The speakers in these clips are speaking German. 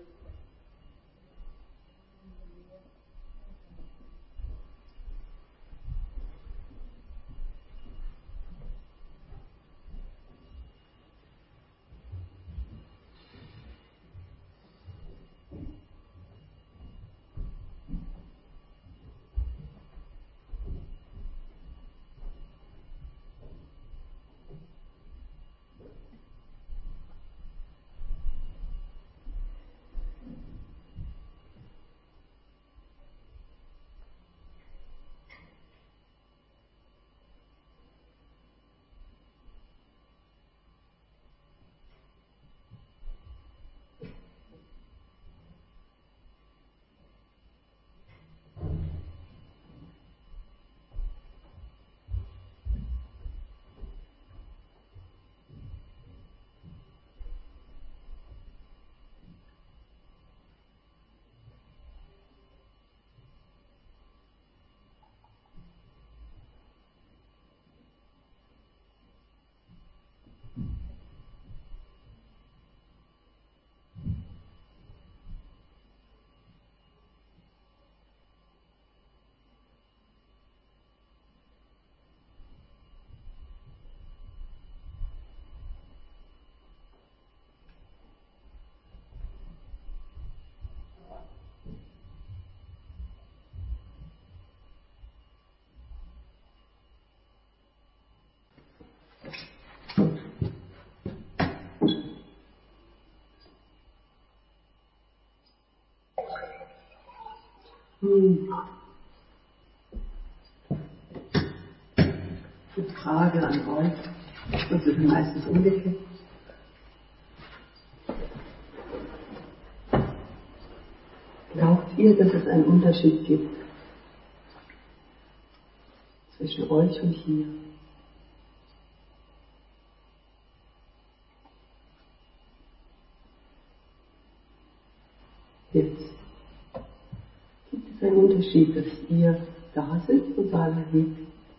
Die Frage an euch, das wird meistens umgekehrt. Glaubt ihr, dass es einen Unterschied gibt zwischen euch und hier? Jetzt. Gibt es einen Unterschied, dass ihr da sitzt und da liegt?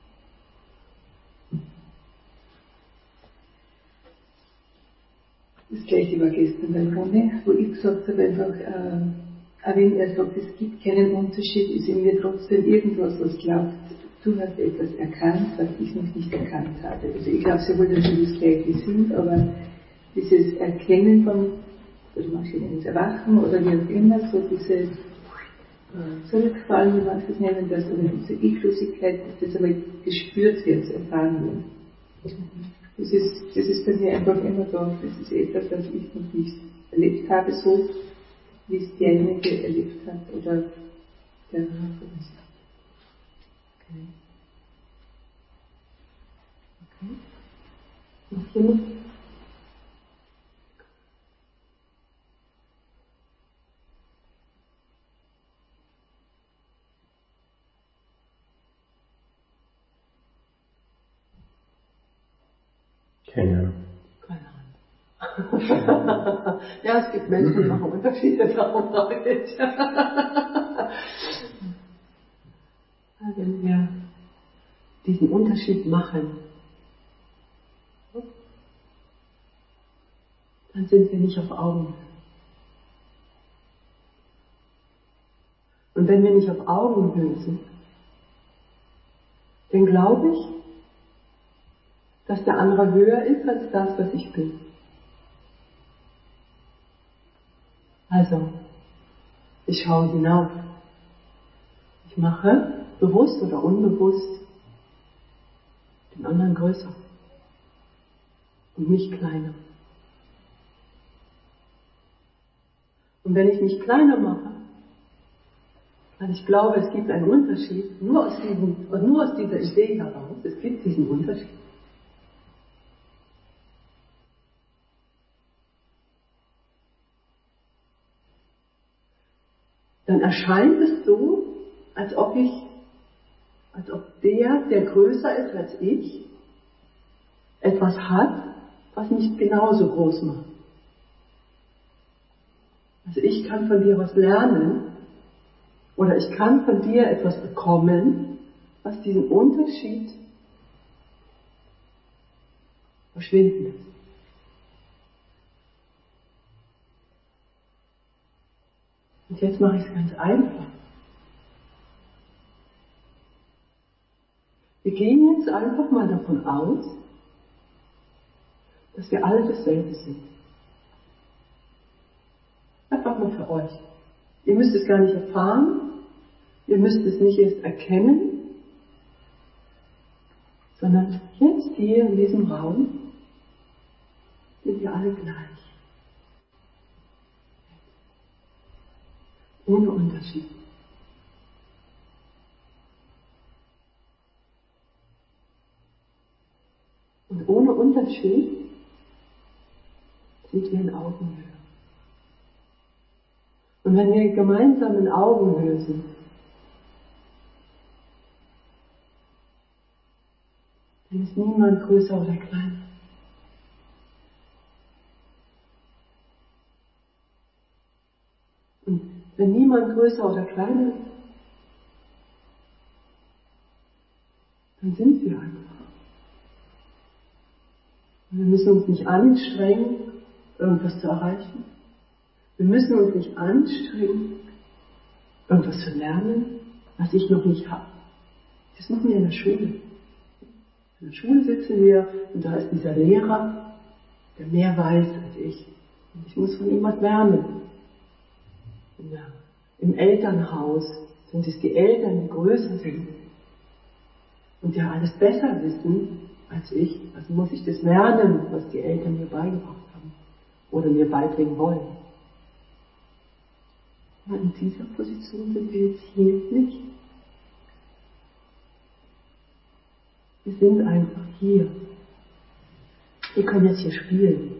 Das gleiche war gestern beim Ronny, wo ich gesagt habe, einfach, auch wenn er sagt, es gibt keinen Unterschied, ist in mir trotzdem irgendwas, was glaubt, du hast etwas erkannt, was ich noch nicht erkannt habe. Also ich glaube sehr wohl, dass wir das Gleiche sind, aber dieses Erkennen von, also manche nennen es Erwachen oder wie auch immer, so diese Zurückfallen, wie manche nennen das, oder diese Ich-Losigkeit, dass das einmal gespürt wird, erfahren wird. Das ist bei mir einfach immer da. Das ist etwas, was ich noch nicht erlebt habe, so wie es derjenige erlebt hat oder der ist. Okay. Okay. Noch jemand? Keine Ahnung. Keine Ahnung. Ja, es gibt Menschen, die machen Unterschiede, darum frage ich. Wenn wir diesen Unterschied machen, dann sind wir nicht auf Augenhöhe. Und wenn wir nicht auf Augenhöhe sind, dann glaube ich, dass der andere höher ist als das, was ich bin. Also, ich schaue hinauf. Ich mache, bewusst oder unbewusst, den anderen größer und mich kleiner. Und wenn ich mich kleiner mache, weil ich glaube, es gibt einen Unterschied, nur aus dieser Idee heraus, es gibt diesen Unterschied, dann erscheint es so, als ob der größer ist als ich, etwas hat, was mich genauso groß macht. Also ich kann von dir was lernen oder ich kann von dir etwas bekommen, was diesen Unterschied verschwinden lässt. Und jetzt mache ich es ganz einfach. Wir gehen jetzt einfach mal davon aus, dass wir alle dasselbe sind. Einfach mal für euch. Ihr müsst es gar nicht erfahren, ihr müsst es nicht erst erkennen, sondern jetzt hier in diesem Raum sind wir alle gleich. Ohne Unterschied. Und ohne Unterschied sind wir in Augenhöhe. Und wenn wir gemeinsam in Augenhöhe sind, dann ist niemand größer oder kleiner. Und wenn niemand größer oder kleiner ist, dann sind wir einfach. Und wir müssen uns nicht anstrengen, irgendwas zu erreichen. Wir müssen uns nicht anstrengen, irgendwas zu lernen, was ich noch nicht habe. Das machen wir in der Schule. In der Schule sitzen wir und da ist dieser Lehrer, der mehr weiß als ich. Und ich muss von ihm was lernen. Im Elternhaus sind es die Eltern, die größer sind und ja alles besser wissen als ich. Also muss ich das lernen, was die Eltern mir beigebracht haben oder mir beibringen wollen. Aber in dieser Position sind wir jetzt hier nicht. Wir sind einfach hier. Wir können jetzt hier spielen.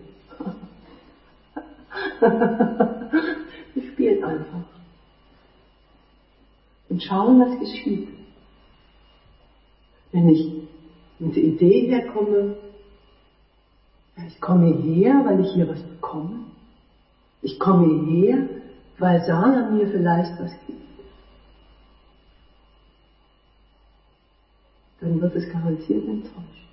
Wir spielen einfach. Und schauen, was geschieht. Wenn ich mit der Idee herkomme, ja, ich komme hierher, weil ich hier was bekomme. Ich komme hierher, weil Sana mir vielleicht was gibt. Dann wird es garantiert enttäuscht.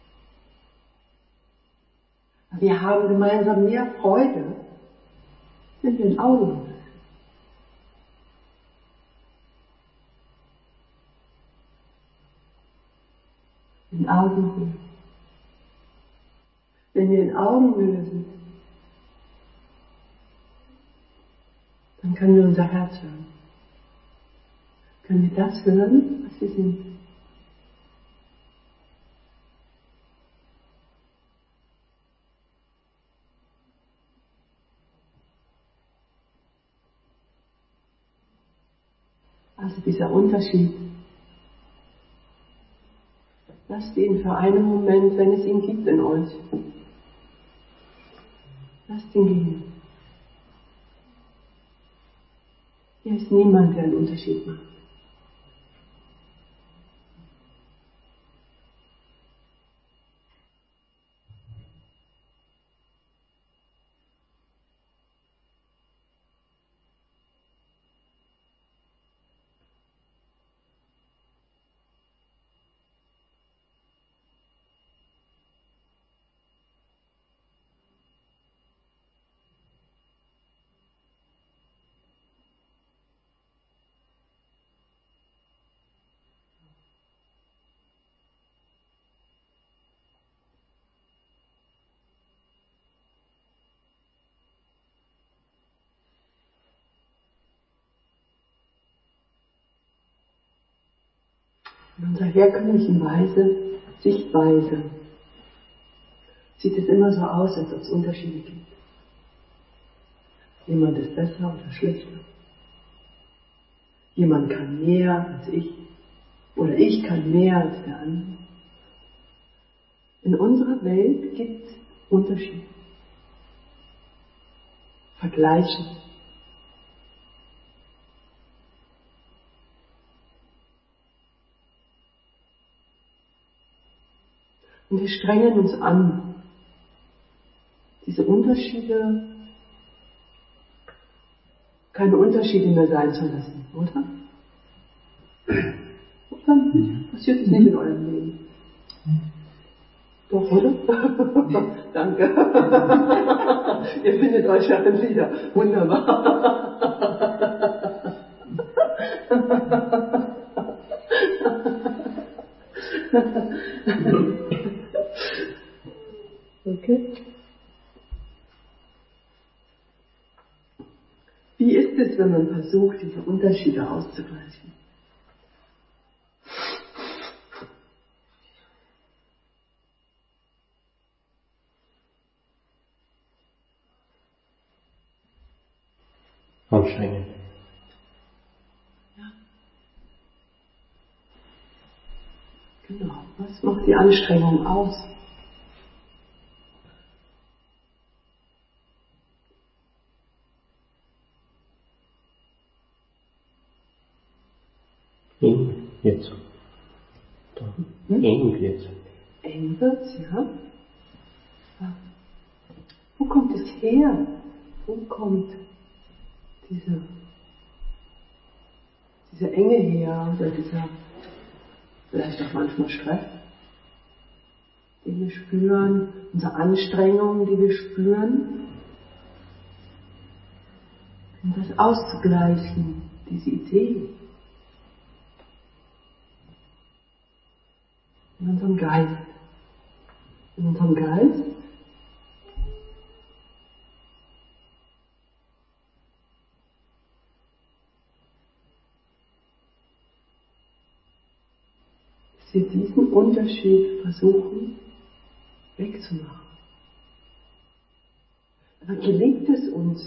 Wir haben gemeinsam mehr Freude, wenn wir in Augenhöhe sind. In Augenhöhe. Wenn wir in Augenhöhe sind, dann können wir unser Herz hören. Können wir das hören, was wir sind. Also dieser Unterschied. Lasst ihn für einen Moment, wenn es ihn gibt in euch. Lasst ihn gehen. Hier ist niemand, der einen Unterschied macht. In unserer herkömmlichen Sichtweise sieht es immer so aus, als ob es Unterschiede gibt. Jemand ist besser oder schlechter. Jemand kann mehr als ich. Oder ich kann mehr als der andere. In unserer Welt gibt es Unterschiede. Vergleichen. Und wir strengen uns an, diese Unterschiede, keine Unterschiede mehr sein zu lassen, oder? Oder? Passiert es nicht in eurem Leben? Doch, oder? Danke. Ihr findet euch ja wieder. Wunderbar. Wie ist es, wenn man versucht, diese Unterschiede auszugleichen? Anstrengend. Ja. Genau. Was macht die Anstrengung aus? Eng jetzt. Da. Eng jetzt. Eng wird's, ja. Wo kommt es her? Wo kommt diese Enge her oder dieser vielleicht auch manchmal Stress, den wir spüren, unsere Anstrengungen, die wir spüren, um das auszugleichen, diese Idee in unserem Geist. In unserem Geist dass wir diesen Unterschied versuchen wegzumachen. Aber gelingt es uns?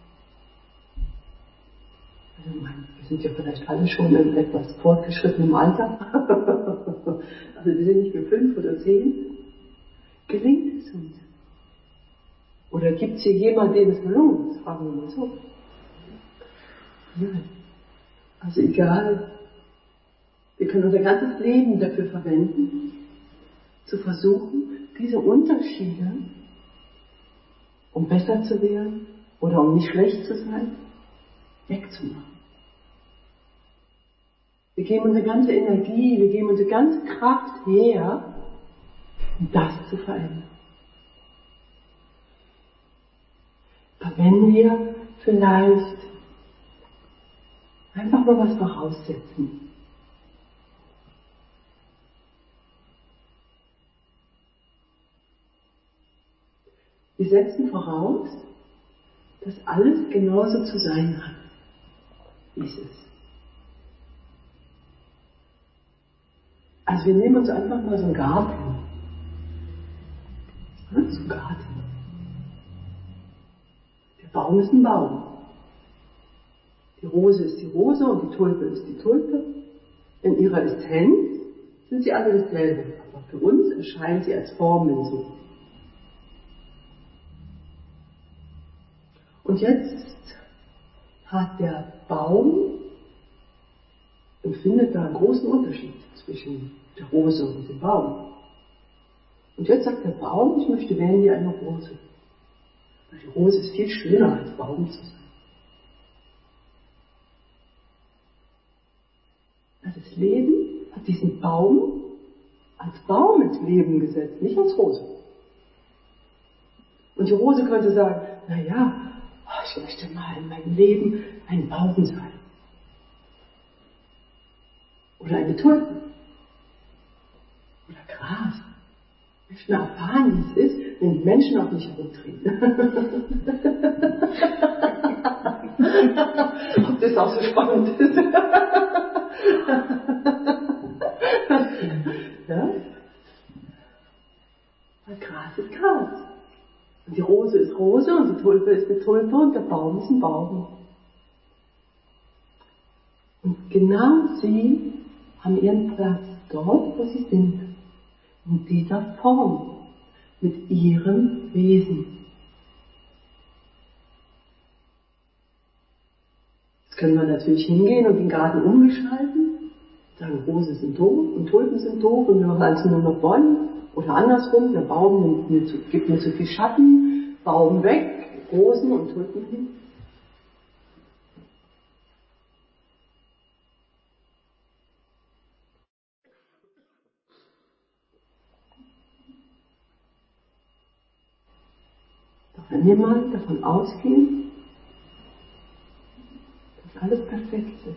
Also wir sind ja vielleicht alle schon in etwas fortgeschrittenem Alter. Also wir sind nicht mehr 5 oder 10. Gelingt es uns? Oder gibt es hier jemanden, dem es gelungen ist? Fragen wir mal so. Nein. Also egal. Wir können unser ganzes Leben dafür verwenden, zu versuchen, diese Unterschiede, um besser zu werden oder um nicht schlecht zu sein, wegzumachen. Wir geben unsere ganze Energie, wir geben unsere ganze Kraft her, um das zu verändern. Aber wenn wir vielleicht einfach mal was voraussetzen, wir setzen voraus, dass alles genauso zu sein hat, wie es ist. Also wir nehmen uns einfach mal so einen Garten. Ja, so einen Garten. Der Baum ist ein Baum. Die Rose ist die Rose und die Tulpe ist die Tulpe. In ihrer Essenz sind sie alle dasselbe. Aber für uns erscheinen sie als Formen so. Und jetzt hat der Baum, empfindet da einen großen Unterschied zwischen der Rose und dem Baum. Und jetzt sagt der Baum, ich möchte werden wie eine Rose. Weil die Rose ist viel schöner als Baum zu sein. Also das Leben hat diesen Baum als Baum ins Leben gesetzt, nicht als Rose. Und die Rose könnte sagen, naja, ich möchte mal in meinem Leben ein Baum sein. Oder eine Tulpe. Oder Gras. Ich möchte mal erfahren, wie es ist, wenn die Menschen auf mich herumtreten. Ob das auch so spannend ist. Ja? Weil Gras ist Gras. Und die Rose ist Rose und die Tulpe ist eine Tulpe und der Baum ist ein Baum. Und genau sie haben ihren Platz dort, wo sie sind. In dieser Form. Mit ihrem Wesen. Jetzt können wir natürlich hingehen und den Garten umgestalten. Sagen, Rosen sind doof und Tulpen sind doof und wir pflanzen nur noch Bäume. Oder andersrum, der Baum gibt mir zu viel Schatten, Baum weg, Rosen und Tulpen hin. Doch wenn wir mal davon ausgehen, dass alles perfekt ist,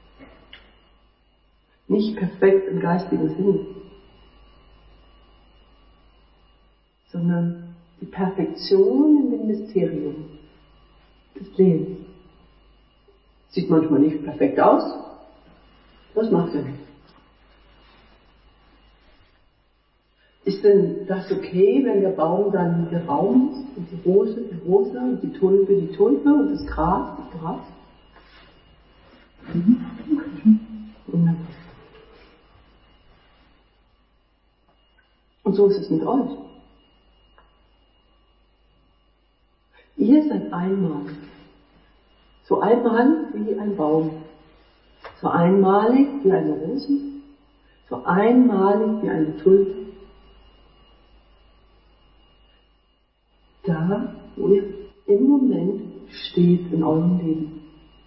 nicht perfekt im geistigen Sinne, sondern die Perfektion in dem Mysterium des Lebens. Sieht manchmal nicht perfekt aus. Das macht er nicht. Ist denn das okay, wenn der Baum dann der Baum ist und die Rose die Rose und die Tulpe und das Gras das Gras? Und so ist es mit euch. Ihr seid einmalig. So einmalig wie ein Baum. So einmalig wie eine Rose. So einmalig wie eine Tulpe. Da, wo ihr im Moment steht in eurem Leben.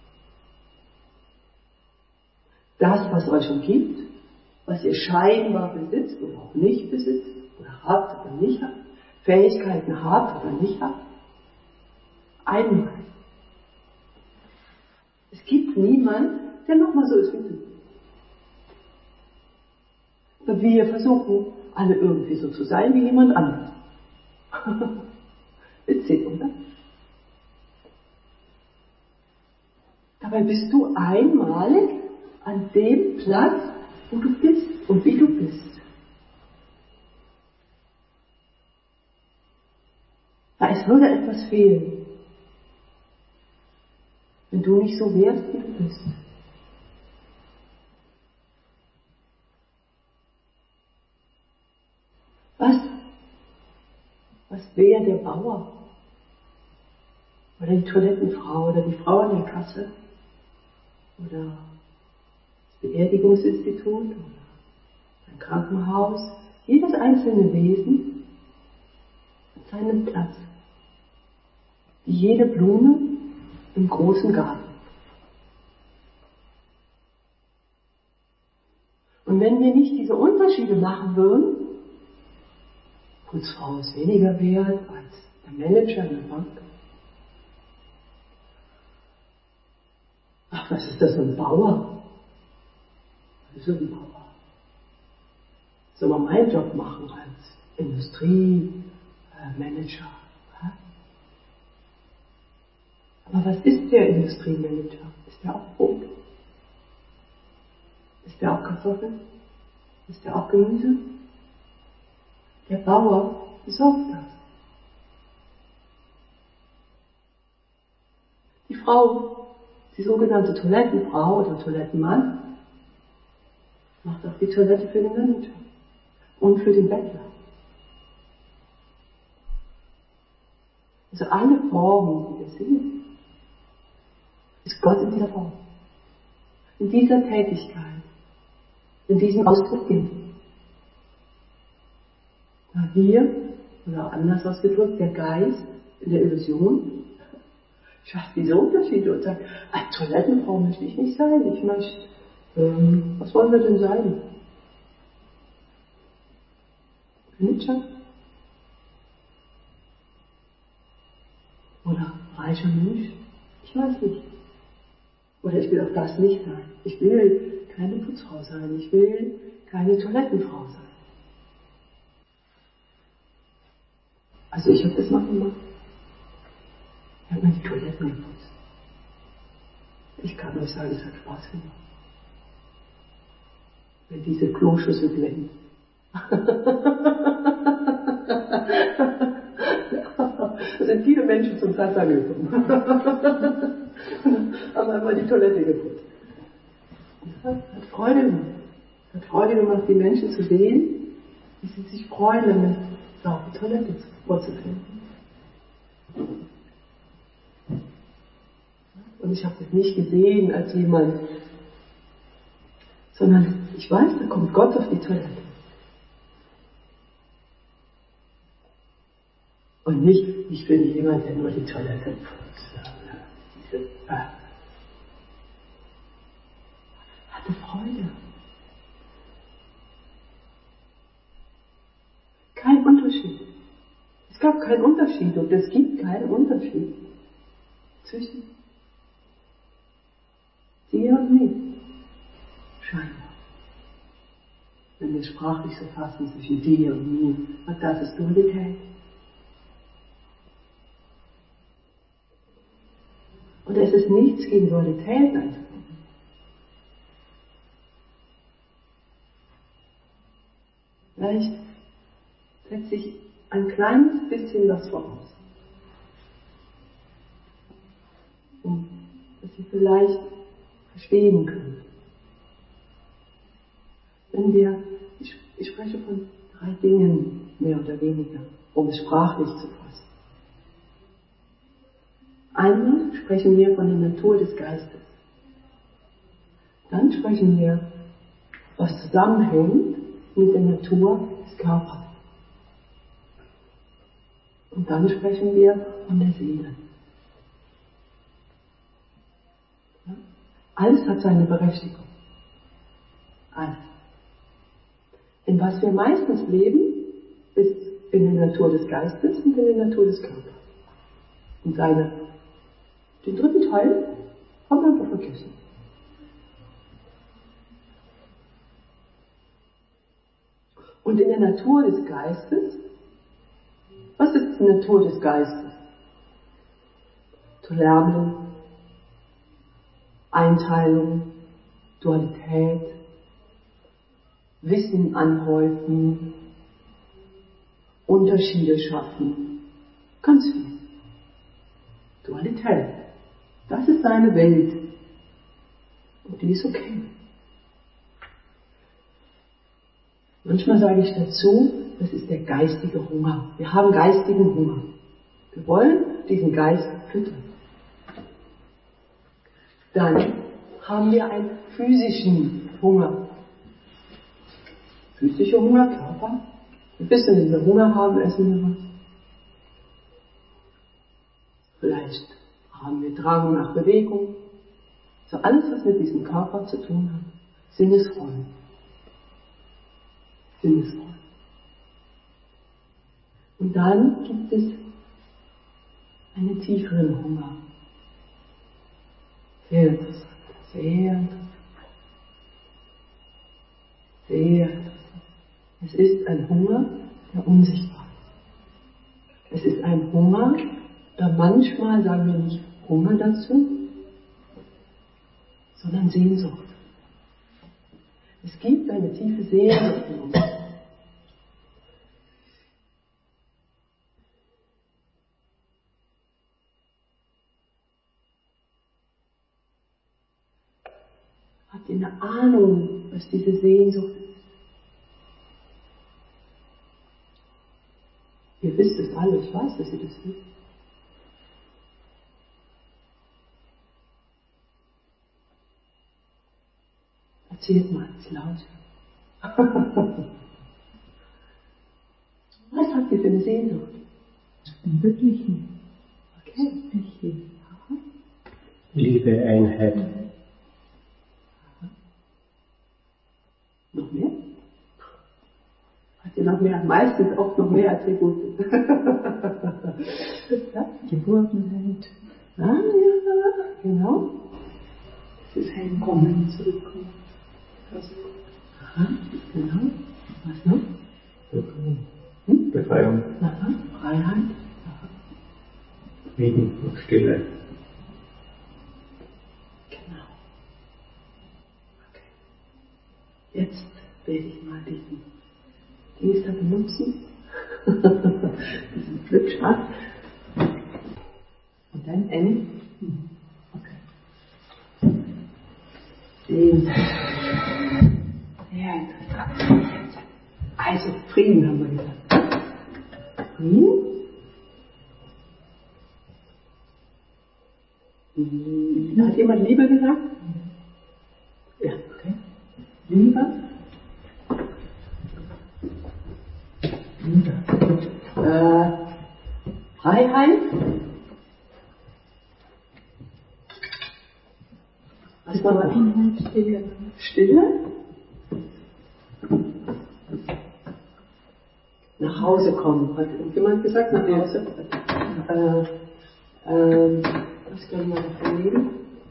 Das, was euch umgibt, was ihr scheinbar besitzt oder auch nicht besitzt, oder habt oder nicht habt, Fähigkeiten habt oder nicht habt, einmal. Es gibt niemanden, der nochmal so ist wie du. Aber wir versuchen, alle irgendwie so zu sein wie jemand anderes. Witzig, oder? Dabei bist du einmalig an dem Platz, wo du bist und wie du bist. Da es würde etwas fehlen, wenn du nicht so wärst, wie du bist. Was wäre der Bauer? Oder die Toilettenfrau oder die Frau an der Kasse? Oder das Beerdigungsinstitut oder ein Krankenhaus? Jedes einzelne Wesen hat seinen Platz. Wie jede Blume im großen Garten. Und wenn wir nicht diese Unterschiede machen würden, Putzfrau ist weniger wert als der Manager in der Bank. Ach, was ist das für ein Bauer? Was ist ein Bauer? Soll man meinen Job machen als Industriemanager? Aber was ist der Industriemanager? Ist der auch Brot? Ist der auch Kartoffeln? Ist der auch Gemüse? Der Bauer besorgt das. Die Frau, die sogenannte Toilettenfrau oder Toilettenmann, macht auch die Toilette für den Manager und für den Bettler. Also alle Formen, die wir sehen, ist Gott in dieser Form. In dieser Tätigkeit, in diesem Ausdruck geben. Da wir, oder anders ausgedrückt, der Geist in der Illusion, schafft diese Unterschiede und sagt, als Toilettenfrau möchte ich nicht sein, ich möchte, was wollen wir denn sein? Manager? Oder reicher Mensch? Ich weiß nicht. Oder ich will auch das nicht sein. Ich will keine Putzfrau sein. Ich will keine Toilettenfrau sein. Also ich habe das mal gemacht. Ich habe mir die Toiletten geputzt. Ich kann euch sagen, es hat Spaß gemacht. Wenn diese Kloschüssel glänzt. Da sind viele Menschen zum Platz gekommen. Haben einmal die Toilette geputzt. Das hat Freude gemacht. Hat Freude gemacht, die Menschen zu sehen, wie sie sich freuen, eine saubere Toilette vorzufinden. Und ich habe das nicht gesehen als jemand, sondern ich weiß, da kommt Gott auf die Toilette. Und nicht, ich bin jemand, der nur die Toilette putzt. Hatte Freude. Kein Unterschied. Es gab keinen Unterschied und es gibt keinen Unterschied zwischen dir und mir. Scheinbar. Wenn wir sprachlich so fassen zwischen dir und mir, und das ist Dualität. Und Und es ist nichts gegen Dualität einzunehmen. Vielleicht setze ich ein kleines bisschen was voraus. Dass Sie vielleicht verstehen können. Ich spreche von 3 Dingen, mehr oder weniger, um es sprachlich zu fassen. Einmal sprechen wir von der Natur des Geistes. Dann sprechen wir, was zusammenhängt mit der Natur des Körpers. Und dann sprechen wir von der Seele. Ja? Alles hat seine Berechtigung. Alles. In was wir meistens leben, ist in der Natur des Geistes und in der Natur des Körpers. Und den dritten Teil haben wir einfach vergessen. Und in der Natur des Geistes, was ist die Natur des Geistes? Zu lernen, Einteilung, Dualität, Wissen anhäufen, Unterschiede schaffen, ganz viel. Dualität, das ist seine Welt. Und die ist okay. Manchmal sage ich dazu, das ist der geistige Hunger. Wir haben geistigen Hunger. Wir wollen diesen Geist füttern. Dann haben wir einen physischen Hunger. Physischer Hunger, Körper. Ein bisschen, wenn wir Hunger haben, essen wir was. Vielleicht haben wir Drang nach Bewegung. So alles, was mit diesem Körper zu tun hat. Sinnesräume. Und dann gibt es einen tieferen Hunger. Sehr interessant, sehr interessant. Sehr interessant. Es ist ein Hunger, der unsichtbar ist. Es ist ein Hunger, da manchmal sagen wir nicht Hunger dazu, sondern Sehnsucht. Es gibt eine tiefe Sehnsucht in uns. Habt ihr eine Ahnung, was diese Sehnsucht ist? Ihr wisst es alle, ich weiß, dass ihr das wisst. Erzählt mal, es laut. Was habt ihr für eine Sehnsucht? Im Wirklichen. Okay. Liebe, Einheit. Noch mehr? Habt ihr noch mehr? Meistens oft noch mehr Attribute. Ja? Geborgenheit. Ah, ja, genau. Das Heimkommen, Zurückkommen. Aha, genau. Was noch? Befreiung. Aha, Freiheit. Aha. Frieden und Stille. Genau. Okay. Jetzt werde ich mal diesen Dings da benutzen. Diesen Flipchart. Und dann N. Okay. Sehr interessant. Also, Frieden haben wir gesagt. Frieden? Hat jemand Liebe gesagt? Ja, okay. Liebe? Gut. Freiheit? Was war das? Stille. Stille? Nach Hause kommen. Hat jemand gesagt, nach Hause? Was können wir davon nehmen?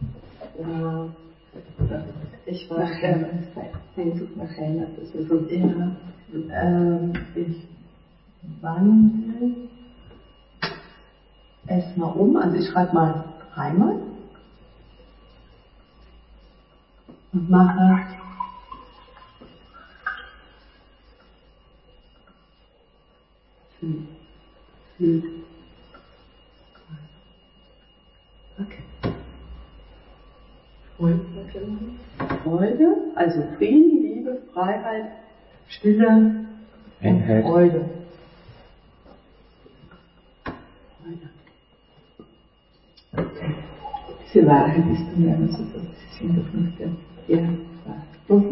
Ich war Nachher, Sehnsucht nach Heimat. Also, ja, ich wandle es mal um. Also ich schreibe mal Heimat und mache okay. Freude, also Frieden, Liebe, Freiheit, Stille, Einheit. Freude. Diese Wahrheit ist dann ja so, das sind doch nicht der Wahrheit.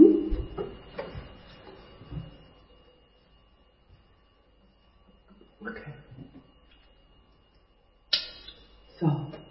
Okay. So.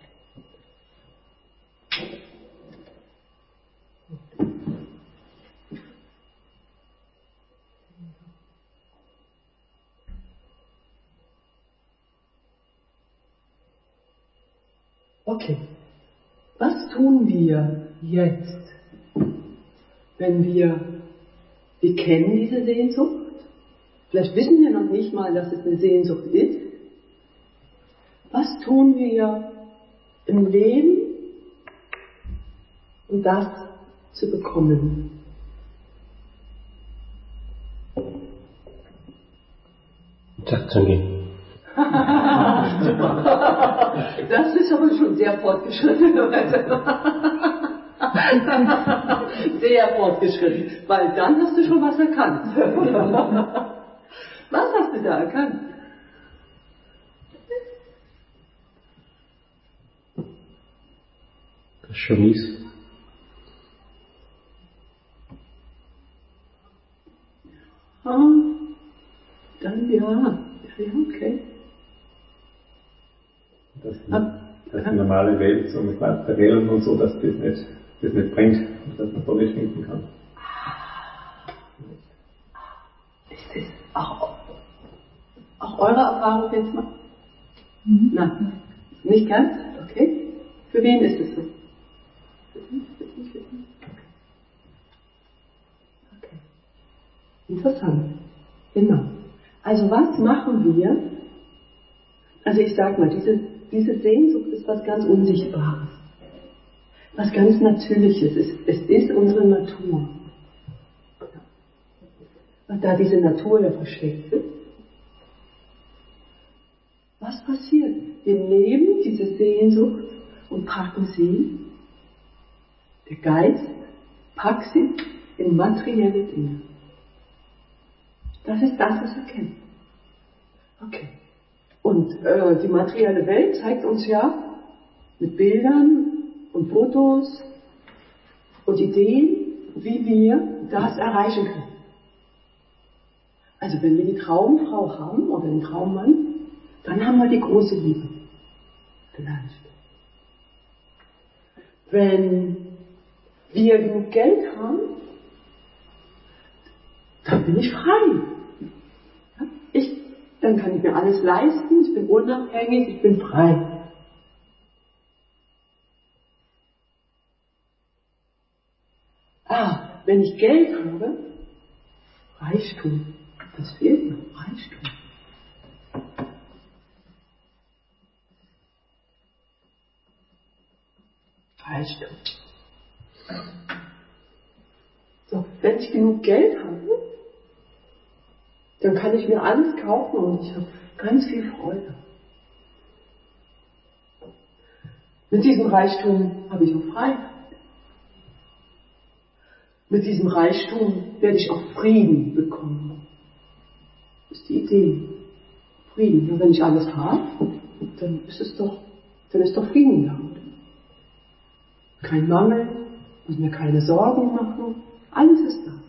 Okay. Was tun wir jetzt, wenn wir kennen diese Sehnsucht? Vielleicht wissen wir noch nicht mal, dass es eine Sehnsucht ist. Was tun wir im Leben, um das zu bekommen? Achtsam gehen. Das ist aber schon sehr fortgeschritten. Sehr fortgeschritten, weil dann hast du schon was erkannt. Was hast du da erkannt? Das schon ist. Dann ja, okay. Dass die normale Welt so mit Materiellen und so, dass das nicht bringt und dass man da nicht finden kann. Ist das auch eure Erfahrung jetzt mal? Nein, nicht ganz? Okay. Für wen ist es so? Okay. Interessant. Genau. Also was machen wir? Also ich sag mal, diese Sehnsucht ist was ganz Unsichtbares. Was ganz Natürliches. Es ist unsere Natur. Und da diese Natur ja versteckt ist, was passiert? Wir nehmen diese Sehnsucht und packen sie, der Geist packt sie in materielle Dinge. Das ist das, was wir kennen. Okay. Und die materielle Welt zeigt uns ja mit Bildern und Fotos und Ideen, wie wir das erreichen können. Also wenn wir die Traumfrau haben oder den Traummann, dann haben wir die große Liebe. Vielleicht. Wenn wir genug Geld haben, dann bin ich frei. Dann kann ich mir alles leisten, ich bin unabhängig, ich bin frei. Wenn ich Geld habe, Reichtum, das fehlt noch, Reichtum. Reichtum. So, wenn ich genug Geld habe, dann kann ich mir alles kaufen und ich habe ganz viel Freude. Mit diesem Reichtum habe ich auch Freiheit. Mit diesem Reichtum werde ich auch Frieden bekommen. Das ist die Idee. Frieden. Und wenn ich alles habe, dann ist doch Frieden da. Kein Mangel, muss mir keine Sorgen machen. Alles ist da.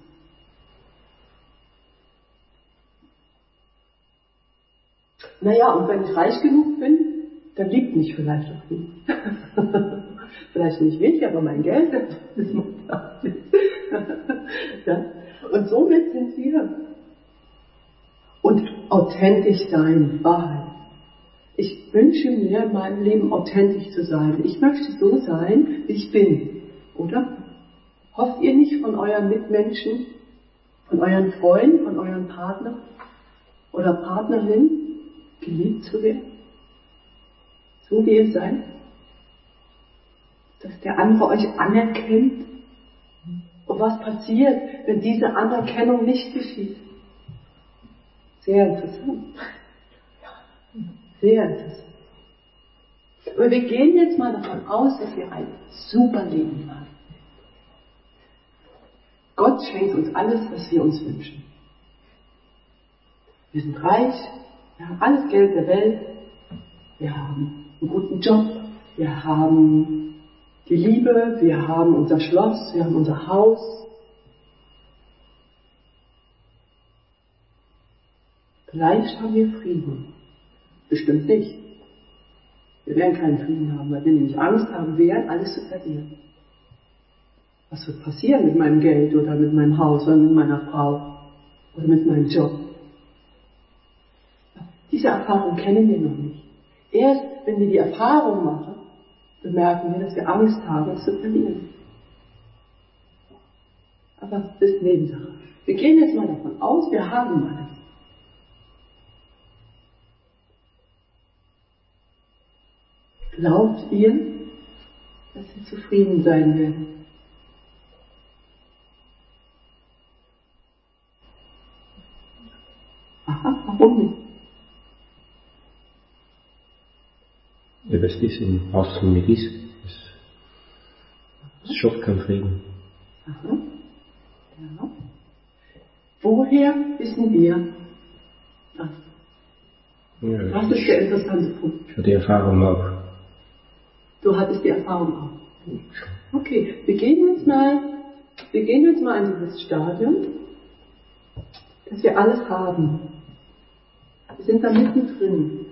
Naja, und wenn ich reich genug bin, dann liebt mich vielleicht auch niemand. Vielleicht nicht mich, aber mein Geld, das macht alles. Ja? Und somit sind wir. Und authentisch sein, Wahrheit. Ich wünsche mir in meinem Leben authentisch zu sein. Ich möchte so sein, wie ich bin. Oder? Hofft ihr nicht von euren Mitmenschen, von euren Freunden, von euren Partnern oder Partnerin geliebt zu werden? So wie ihr seid? Dass der andere euch anerkennt? Und was passiert, wenn diese Anerkennung nicht geschieht? Sehr interessant. Sehr interessant. Aber wir gehen jetzt mal davon aus, dass wir ein super Leben haben. Gott schenkt uns alles, was wir uns wünschen. Wir sind reich, wir haben alles Geld der Welt, wir haben einen guten Job, wir haben die Liebe, wir haben unser Schloss, wir haben unser Haus. Vielleicht haben wir Frieden. Bestimmt nicht. Wir werden keinen Frieden haben, weil wir nämlich Angst haben werden, alles zu verlieren. Was wird passieren mit meinem Geld oder mit meinem Haus oder mit meiner Frau oder mit meinem Job? Diese Erfahrung kennen wir noch nicht. Erst wenn wir die Erfahrung machen, bemerken wir, dass wir Angst haben, es zu verlieren. Aber das ist Nebensache. Wir gehen jetzt mal davon aus, wir haben alles. Glaubt ihr, dass wir zufrieden sein werden? Aha, warum nicht? Ja, weil es diesen Ausdruck nicht ist. Es schafft keinen Frieden. Aha. Ja. Woher wissen wir das? Ja, Das ist der interessante Punkt. für die Erfahrung auch. Du hattest die Erfahrung auch. Okay, wir gehen jetzt mal in dieses Stadium, dass wir alles haben. Wir sind da mittendrin.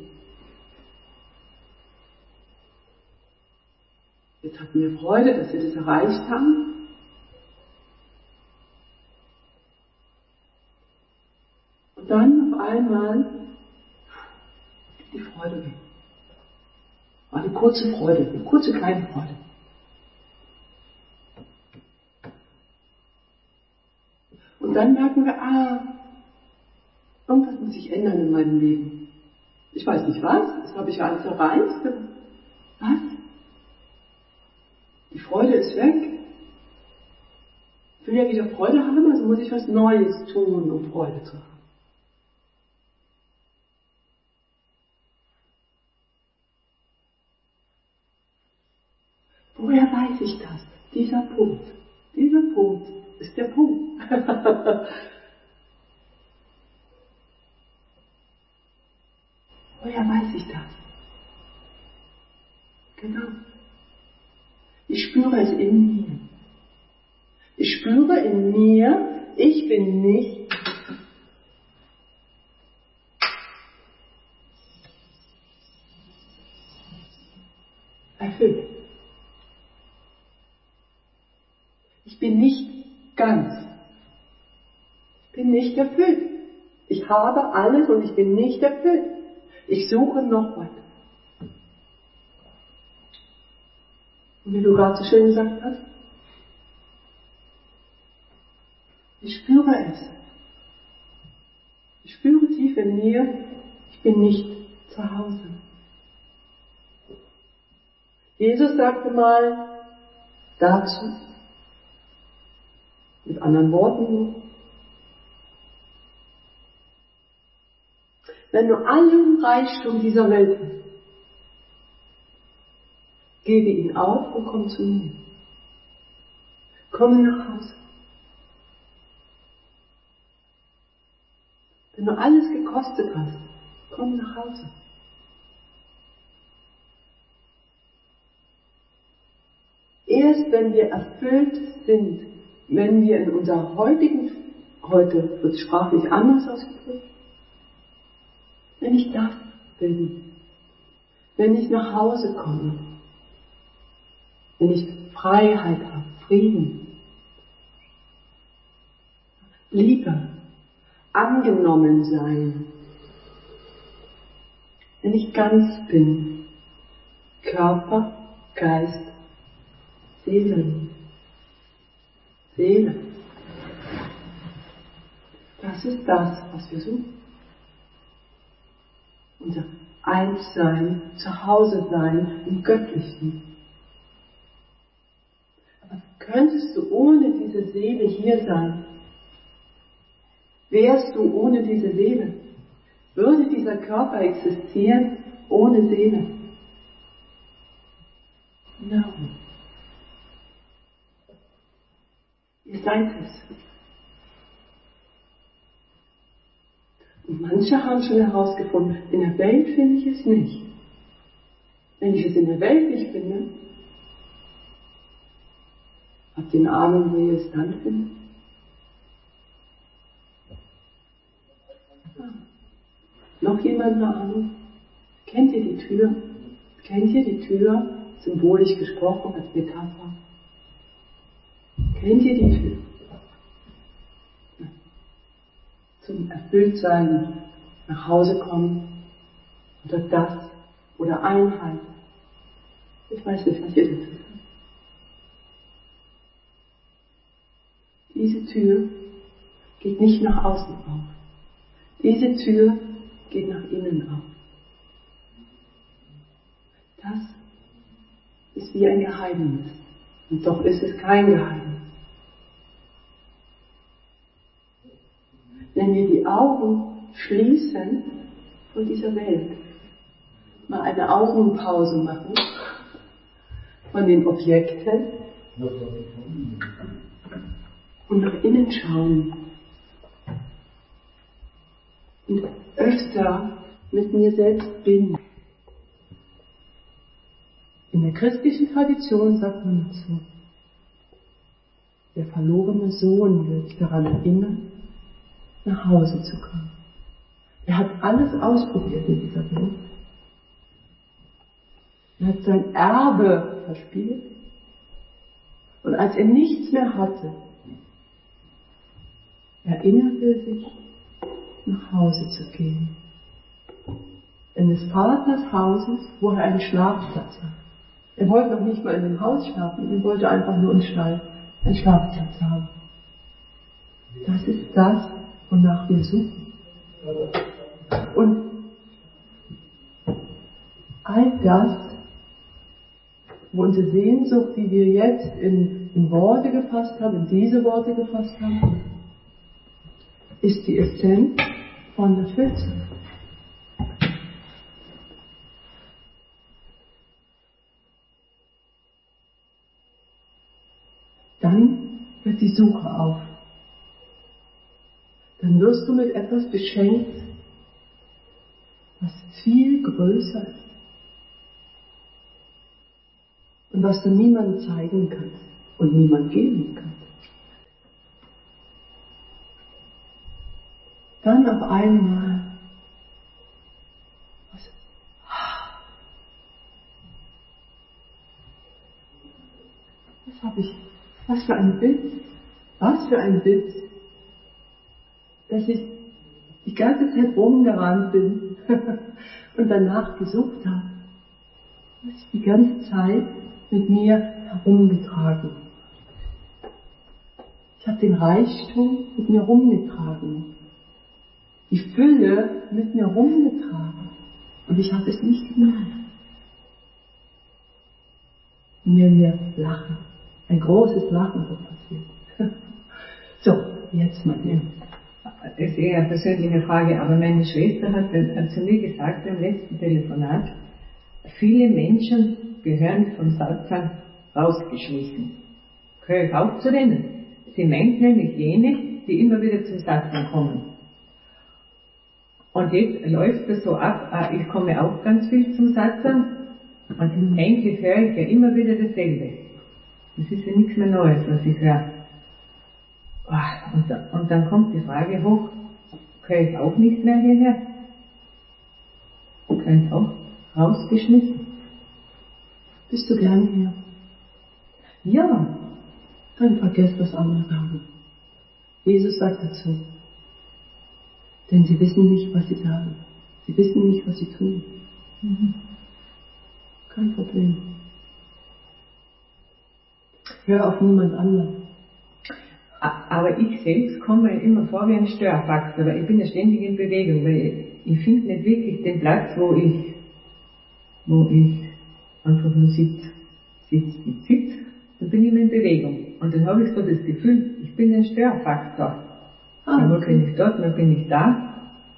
Jetzt hatten wir Freude, dass wir das erreicht haben. Und dann auf einmal ist die Freude weg. War eine kurze Freude, eine kurze kleine Freude. Und dann merken wir, irgendwas muss sich ändern in meinem Leben. Ich weiß nicht was, das habe ich ja alles erreicht. Was? Die Freude ist weg. Ich will ja wieder Freude haben, also muss ich was Neues tun, um Freude zu haben. Woher weiß ich das? Dieser Punkt ist der Punkt. Woher weiß ich das? Genau. Ich spüre es in mir. Ich spüre in mir, ich bin nicht erfüllt. Ich bin nicht ganz. Ich bin nicht erfüllt. Ich habe alles und ich bin nicht erfüllt. Ich suche noch weiter. Und wie du gerade so schön gesagt hast, ich spüre es. Ich spüre tief in mir, ich bin nicht zu Hause. Jesus sagte mal dazu, mit anderen Worten, wenn du allen Reichtum dieser Welt hast, gebe ihn auf und komm zu mir. Komm nach Hause. Wenn du alles gekostet hast, komm nach Hause. Erst wenn wir erfüllt sind, wenn wir in unserer heute wird es sprachlich anders ausgedrückt, wenn ich das bin, wenn ich nach Hause komme, wenn ich Freiheit habe, Frieden, Liebe, angenommen sein, wenn ich ganz bin, Körper, Geist, Seele. Das ist das, was wir suchen. Unser Einssein, zu Hause sein im Göttlichen. Aber Könntest du ohne diese Seele hier sein? Wärst du ohne diese Seele? Würde dieser Körper existieren ohne Seele? No. Ihr seid es. Und manche haben schon herausgefunden, in der Welt finde ich es nicht. Wenn ich es in der Welt nicht finde, habt ihr eine Ahnung, wo ihr es dann findet? Noch jemand eine Ahnung? Kennt ihr die Tür? Kennt ihr die Tür, symbolisch gesprochen, als Metapher? Kennt ihr die Tür? Zum Erfülltsein, nach Hause kommen, oder das, oder Einheit. Ich weiß nicht, was ihr dazu sagt. Diese Tür geht nicht nach außen auf. Diese Tür geht nach innen auf. Das ist wie ein Geheimnis. Und doch ist es kein Geheimnis. Wenn wir die Augen schließen von dieser Welt, mal eine Augenpause machen von den Objekten und nach innen schauen und öfter mit mir selbst bin. In der christlichen Tradition sagt man dazu, der verlorene Sohn wird daran erinnern, nach Hause zu kommen. Er hat alles ausprobiert in dieser Welt. Er hat sein Erbe verspielt. Und als er nichts mehr hatte, erinnerte er sich, nach Hause zu gehen. In des Vaters Hauses, wo er einen Schlafplatz hat. Er wollte noch nicht mal in dem Haus schlafen, er wollte einfach nur im Stall einen Schlafplatz haben. Das ist das, wonach wir suchen. Und all das, wo unsere Sehnsucht, die wir jetzt in Worte gefasst haben, in diese Worte gefasst haben, ist die Essenz von Erfülltsein. Dann hört die Suche auf. Dann wirst du mit etwas beschenkt, was viel größer ist und was du niemandem zeigen kannst und niemand geben kannst. Dann auf einmal was habe ich? Was für ein Bild? Was für ein Bild? Dass ich die ganze Zeit rumgerannt bin und danach gesucht habe. Was ich die ganze Zeit mit mir herumgetragen. Ich habe den Reichtum mit mir rumgetragen. Die Fülle mit mir rumgetragen. Und ich habe es nicht gemerkt. Mir Lachen. Ein großes Lachen wird passiert. So, jetzt mal hin. Das ist eher eine persönliche Frage, aber meine Schwester hat zu mir gesagt beim letzten Telefonat, viele Menschen gehören vom Satsang rausgeschmissen. Gehöre ich auch zu denen? Sie meint nämlich jene, die immer wieder zum Satsang kommen. Und jetzt läuft das so ab, ich komme auch ganz viel zum Satsang und eigentlich höre ich ja immer wieder dasselbe. Das ist ja nichts mehr Neues, was ich höre. Und dann kommt die Frage hoch, gehöre ich auch nicht mehr hierher? Gehöre ich auch rausgeschmissen? Bist du gern hier? Ja. Dann vergesst, was andere sagen. Jesus sagt dazu, denn sie wissen nicht, was sie sagen. Sie wissen nicht, was sie tun. Kein Problem. Hör auf niemand anderen. Aber ich selbst komme mir immer vor wie ein Störfaktor, weil ich bin ja ständig in Bewegung, weil ich finde nicht wirklich den Platz, wo ich einfach nur sitze. Ich sitze, dann bin ich immer in Bewegung. Und dann habe ich so das Gefühl, ich bin ein Störfaktor. Mal bin ich dort, mal bin ich da.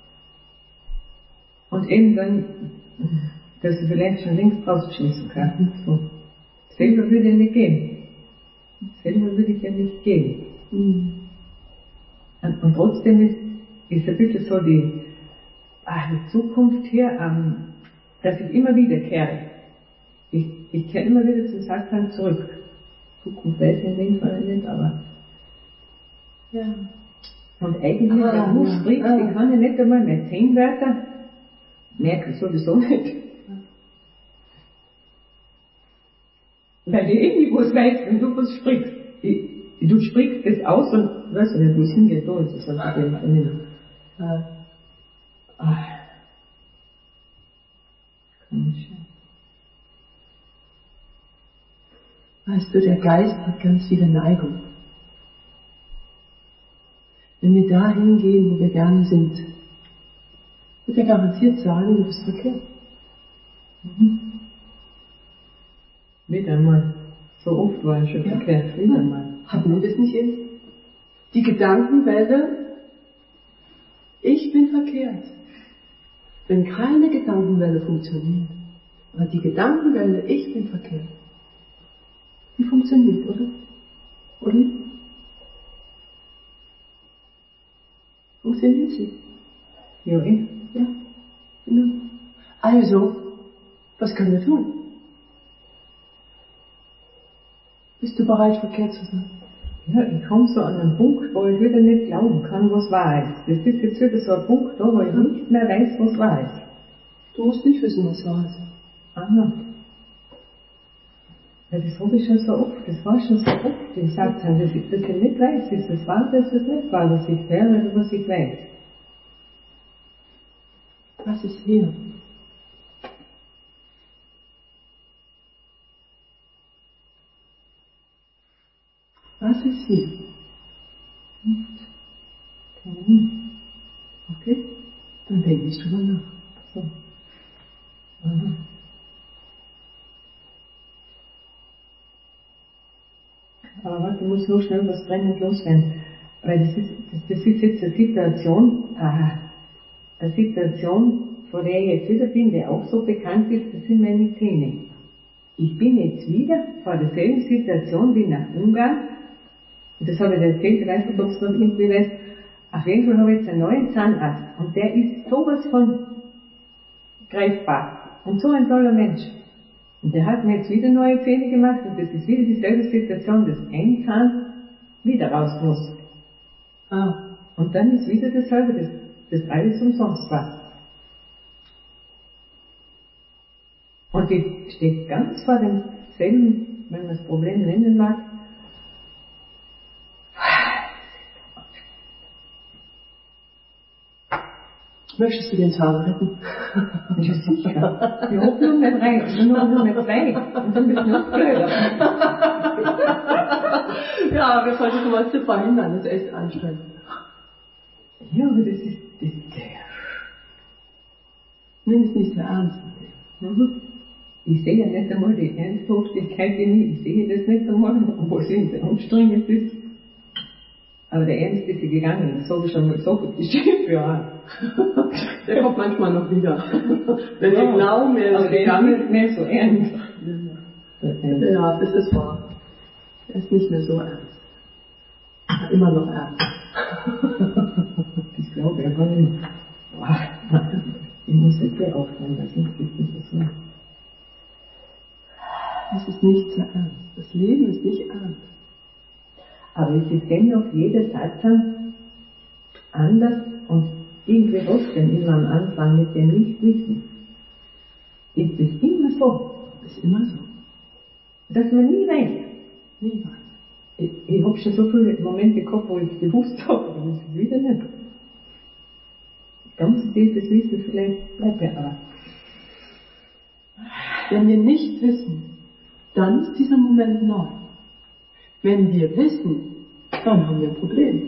Und eben dann, dass ich vielleicht schon längst rausgeschmissen kann. So. Selber würde ich nicht gehen. Selber würde ich ja nicht gehen. Und trotzdem ist ein bisschen so die Zukunft hier, dass ich immer wiederkehre. Ich kehre immer wieder zum Satzang zurück. Zukunft weiß ich in dem Fall nicht, aber. Ja. Und eigentlich, wenn du sprichst, ich kann ja nicht einmal mehr 10 Wörter, merke ich sowieso nicht. Weil ich nicht was weiß, wenn du was sprichst. Du sprichst das aus und weißt du nicht, wo es hingeht, da ist es halt nicht. Weißt du, der Geist hat ganz viele Neigung. Wenn wir dahin gehen, wo wir gerne sind, wird er garantiert sagen, du bist verkehrt. Wieder mal. So oft war ich schon verkehrt. Wieder mal. Hatten wir das nicht jetzt? Die Gedankenwelle, ich bin verkehrt. Wenn keine Gedankenwelle funktioniert, aber die Gedankenwelle, ich bin verkehrt, die funktioniert, oder? Oder nicht? Funktioniert sie? Ja, ich? Ja, genau. Also, was können wir tun? Bist du bereit, verkehrt zu sein? Ja, ich komme so an einen Punkt, wo ich wieder nicht glauben kann, was wahr ist. Das ist jetzt wieder so ein Punkt da, wo ich nicht mehr weiß, was wahr ist. Du musst nicht wissen, was wahr ist. Aha. Ja, das habe ich schon so oft, das war schon so oft im Satzang, dass ich nicht weiß, ist das wahr, dass es nicht wahr, was ich höre oder was ich weiß. Was ist hier? Was ist hier? Nicht. Keine Ahnung. Okay? Dann denk nicht drüber nach. So. Aha. Aber warte, ich muss nur schnell was brennend loswerden. Weil das ist jetzt eine Situation, vor der ich jetzt wieder bin, die auch so bekannt ist, das sind meine Zähne. Ich bin jetzt wieder vor derselben Situation wie nach Ungarn. Und das habe ich dir erzählt, ich weiß nicht, ob es noch irgendwie weiß. Auf jeden Fall habe ich jetzt einen neuen Zahnarzt. Und der ist sowas von greifbar. Und so ein toller Mensch. Und der hat mir jetzt wieder neue Zähne gemacht und das ist wieder dieselbe Situation, dass ein Zahn wieder raus muss. Und dann ist wieder dasselbe, dass alles umsonst war. Und ich stehe ganz vor demselben, wenn man das Problem nennen mag. Möchtest du den Zahn retten? Ja, sicher. Die Hoffnung nicht rein, nur mit 2. Und dann bist du noch blöder. Ja, wir versuchen mal zu verhindern, das ist echt anstrengend. Ja, aber das ist. Nimm es nicht so ernst. Ich sehe ja nicht einmal die Ernsthaftigkeit in mir, ich sehe das nicht einmal, obwohl es irgendwie anstrengend ist. Aber der Ernst ist gegangen, das habe ich schon mal gesagt, die Schiffführer. Der kommt manchmal noch wieder. Wenn wir glauben, er ist gegangen. Nicht mehr so ernst. Ja, das ist wahr. Er ist nicht mehr so ernst. Aber immer noch ernst. Ich glaube, er war nicht. Ich muss jetzt hier aufhören, weil sonst gibt es nicht so. Es ist nicht so ernst. Das Leben ist nicht ernst. Aber es ist dennoch jeder Satzang anders und irgendwie trotzdem immer am Anfang mit dem Nichtwissen. Ist es immer so? Ist immer so. Dass man nie weiß. Nie weiß. Ich habe schon so viele Momente gehabt, wo ich es gewusst habe, aber das ist wieder nicht. Ganz tiefes Wissen vielleicht bleibt ja aber. Wenn wir nicht wissen, dann ist dieser Moment neu. Wenn wir wissen, dann haben wir ein Problem.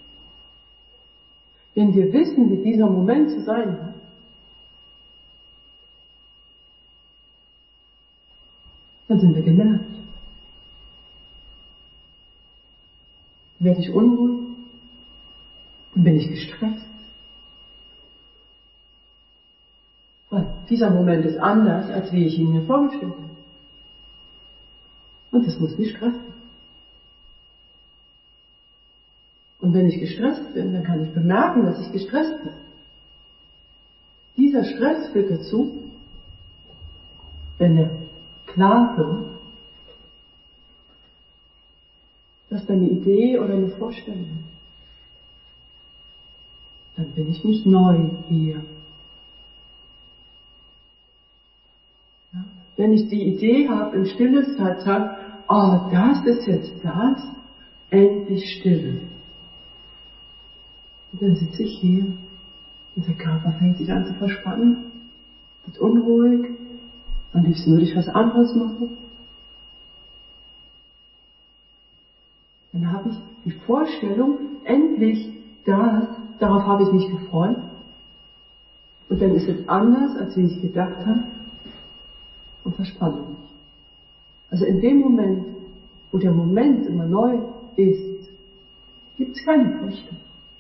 Wenn wir wissen, wie dieser Moment zu sein hat, dann sind wir genervt. werde ich unruhig, dann bin ich gestresst. Weil dieser Moment ist anders, als wie ich ihn mir vorgestellt habe. Und das muss mich stressen. Und wenn ich gestresst bin, dann kann ich bemerken, dass ich gestresst bin. Dieser Stress führt dazu, wenn er klar wird, dass da eine Idee oder eine Vorstellung ist. Dann bin ich nicht neu hier. Ja? Wenn ich die Idee habe, im Stille sage, oh, das ist jetzt das, endlich Stille. Und dann sitze ich hier und der Körper fängt sich an zu verspannen, wird unruhig, am liebsten würde ich was anderes machen. Dann habe ich die Vorstellung, endlich das, darauf habe ich mich gefreut. Und dann ist es anders, als wie ich gedacht habe, und verspanne mich. Also in dem Moment, wo der Moment immer neu ist, gibt es keine Vorstellung.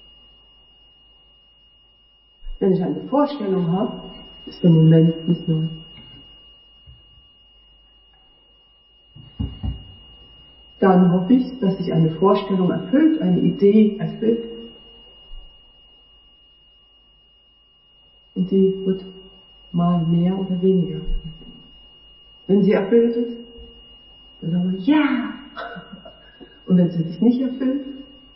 Wenn ich eine Vorstellung habe, ist der Moment nicht neu. Dann hoffe ich, dass sich eine Vorstellung erfüllt, eine Idee erfüllt. Und die wird mal mehr oder weniger. Wenn sie erfüllt ist, dann sagen wir ja. Und wenn sie sich nicht erfüllt,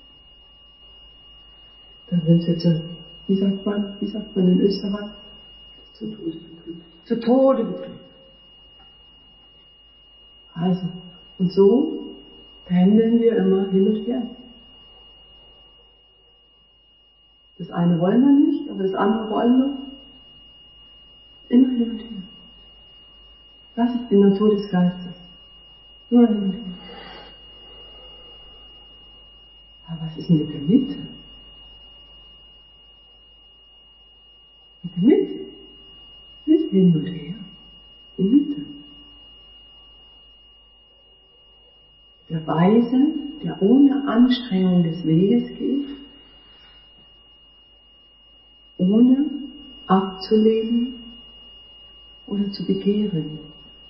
dann sind sie wie sagt man in Österreich? Zu Tode betrübt. Zu Tode betrübt. Also, und so pendeln wir immer hin und her. Das eine wollen wir nicht, aber das andere wollen wir. Immer hin und her. Das ist die Natur des Geistes. Immer hin und her. Aber was ist denn mit der Mitte? Mit der Mitte? Nicht hin und her. Die Mitte. Der Weise, der ohne Anstrengung des Weges geht, ohne abzulehnen oder zu begehren.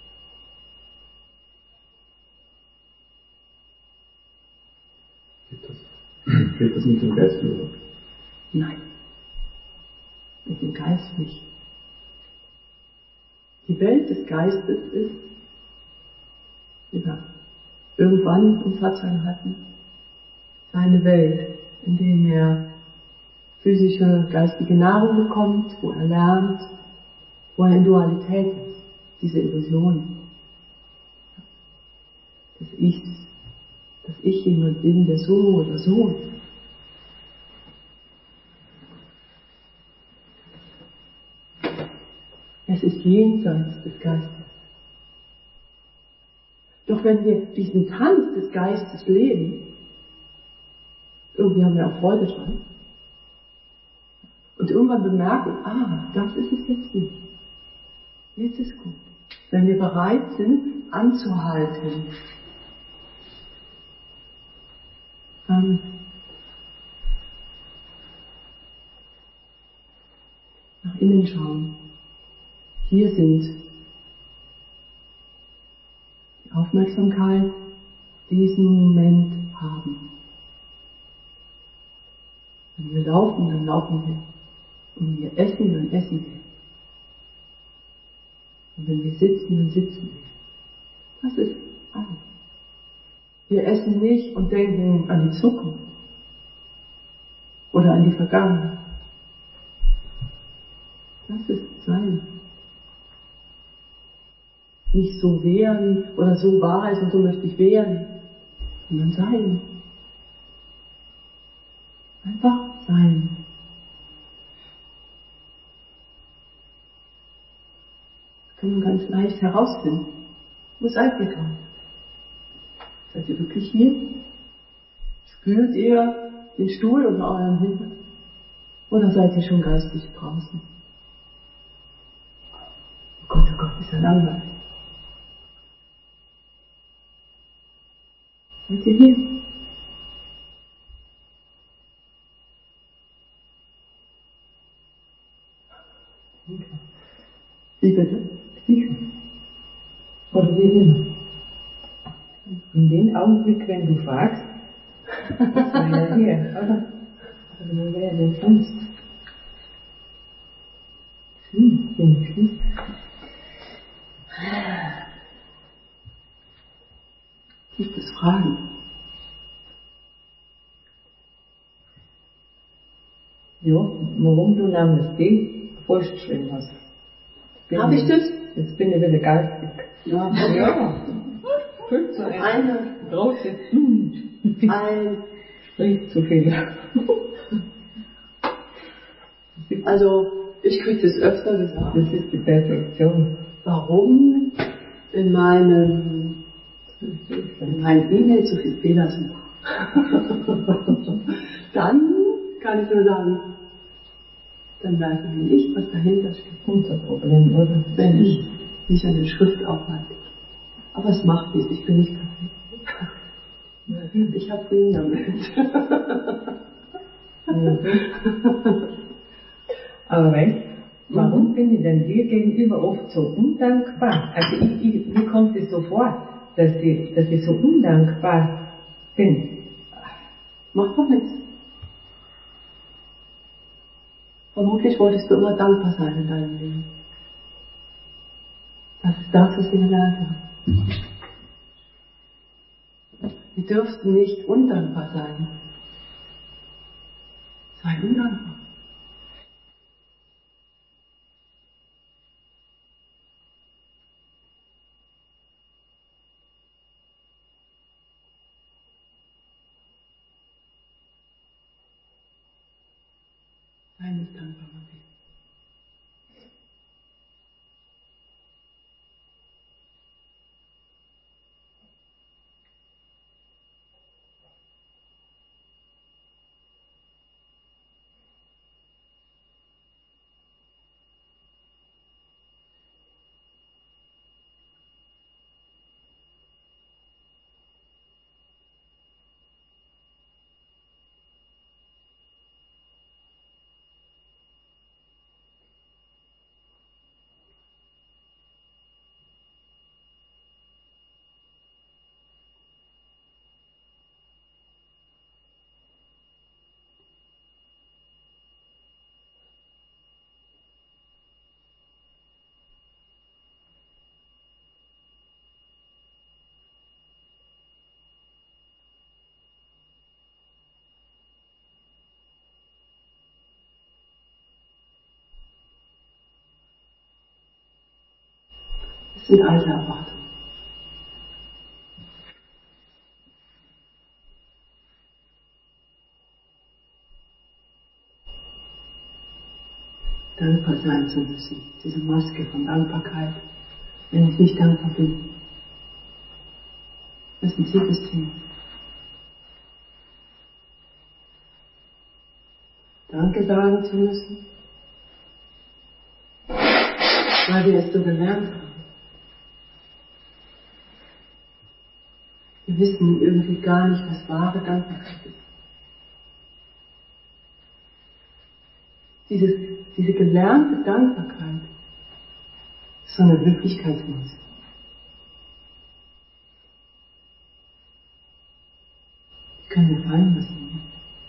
Geht das mit dem Geist überhaupt? Nein, mit dem Geist nicht. Die Welt des Geistes ist, wie wir irgendwann im Satsang hatten, seine Welt, in dem er physische, geistige Nahrung bekommt, wo er lernt, wo er in Dualität ist, diese Illusion. Dass ich jemand bin, der so oder so ist. Es ist jenseits des Geistes. Doch wenn wir diesen Tanz des Geistes leben, irgendwie haben wir auch Freude dran. Und irgendwann bemerken, das ist es jetzt nicht. Jetzt ist gut. Wenn wir bereit sind, anzuhalten, nach innen schauen. Hier sind die Aufmerksamkeit, diesen Moment haben. Wenn wir laufen, dann laufen wir. Und wenn wir essen, dann essen wir. Und wenn wir sitzen, dann sitzen wir. Das ist alles. Wir essen nicht und denken an die Zukunft oder an die Vergangenheit. Das ist Sein. Nicht so werden oder so war es und so möchte ich werden, sondern sein. Einfach sein. Das kann man ganz leicht herausfinden. Wo seid ihr gerade? Seid ihr wirklich hier? Spürt ihr den Stuhl unter eurem Hintern? Oder seid ihr schon geistig draußen? Oh Gott, ist ja langweilig. Seid ihr hier? Wie bitte? Sicher. Oder wie immer. In dem Augenblick, wenn du fragst, das war ja hier, oder? Oder wo wäre denn sonst? Bin ich nicht. Gibt es Fragen? Ja, warum du namens D falsch geschrieben hast. Habe ich das? Jetzt bin ich wieder geistig. Ja. Ja. Füllt so Eine große spricht zu viel. Also, ich kriege das öfter gesagt. Das ist die Perfektion. Warum in meinen E-Mail so viele Fehler sind? Dann kann ich nur sagen, dann merke ich nicht, was dahinter steht. Unser Problem, oder? Wenn ich mich an der Schrift aufhalte. Aber es macht nichts, ich bin nicht perfekt. Ich habe Frieden damit. Aber weißt, warum bin ich denn dir gegenüber oft so undankbar? Also mir kommt es so vor, dass ich so undankbar bin. Macht doch nichts. Vermutlich wolltest du immer dankbar sein in deinem Leben. Das ist das, was wir gelernt haben. Wir dürften nicht undankbar sein. Sei undankbar. Sei nicht dankbar, Martin. Das sind alte Erwartungen. Dankbar sein zu müssen. Diese Maske von Dankbarkeit. Wenn ich nicht dankbar bin. Das ist ein tiefes Thema. Danke sagen zu müssen. Weil wir es so gelernt haben. Wir wissen irgendwie gar nicht, was wahre Dankbarkeit ist. Diese gelernte Dankbarkeit ist so eine Wirklichkeitsmaske. Die können wir fallen lassen.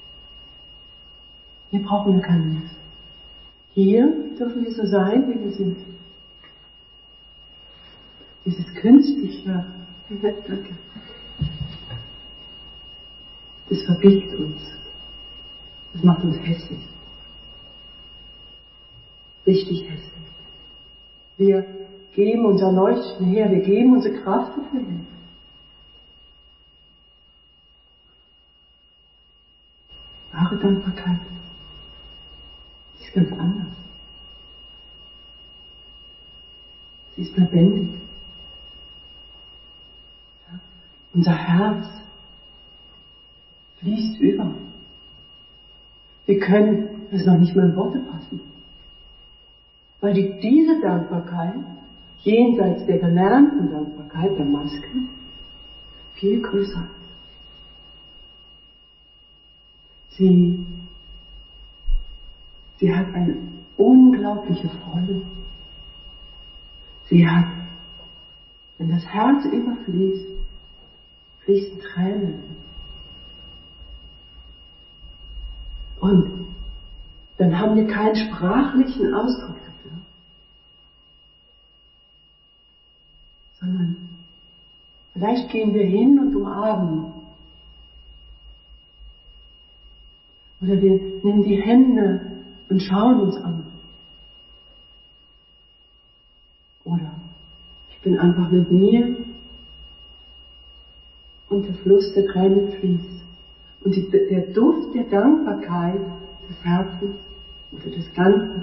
Hier brauchen wir keine Maske. Hier dürfen wir so sein, wie wir sind. Dieses künstliche, danke, das verbiegt uns. Das macht uns hässlich. Richtig hässlich. Wir geben unser Leuchten her, wir geben unsere Kraft dafür her. Wahre Dankbarkeit ist ganz anders. Sie ist lebendig. Ja? Unser Herz fließt über. Wir können es noch nicht mal in Worte fassen. Weil diese Dankbarkeit, jenseits der gelernten Dankbarkeit, der Maske, viel größer ist. Sie hat eine unglaubliche Freude. Sie hat, wenn das Herz überfließt, fließen Tränen. Und dann haben wir keinen sprachlichen Ausdruck dafür, sondern vielleicht gehen wir hin und umarmen. Oder wir nehmen die Hände und schauen uns an. Oder ich bin einfach mit mir und der Fluss der Tränen fließt. Und der Duft der Dankbarkeit des Herzens oder des Ganzen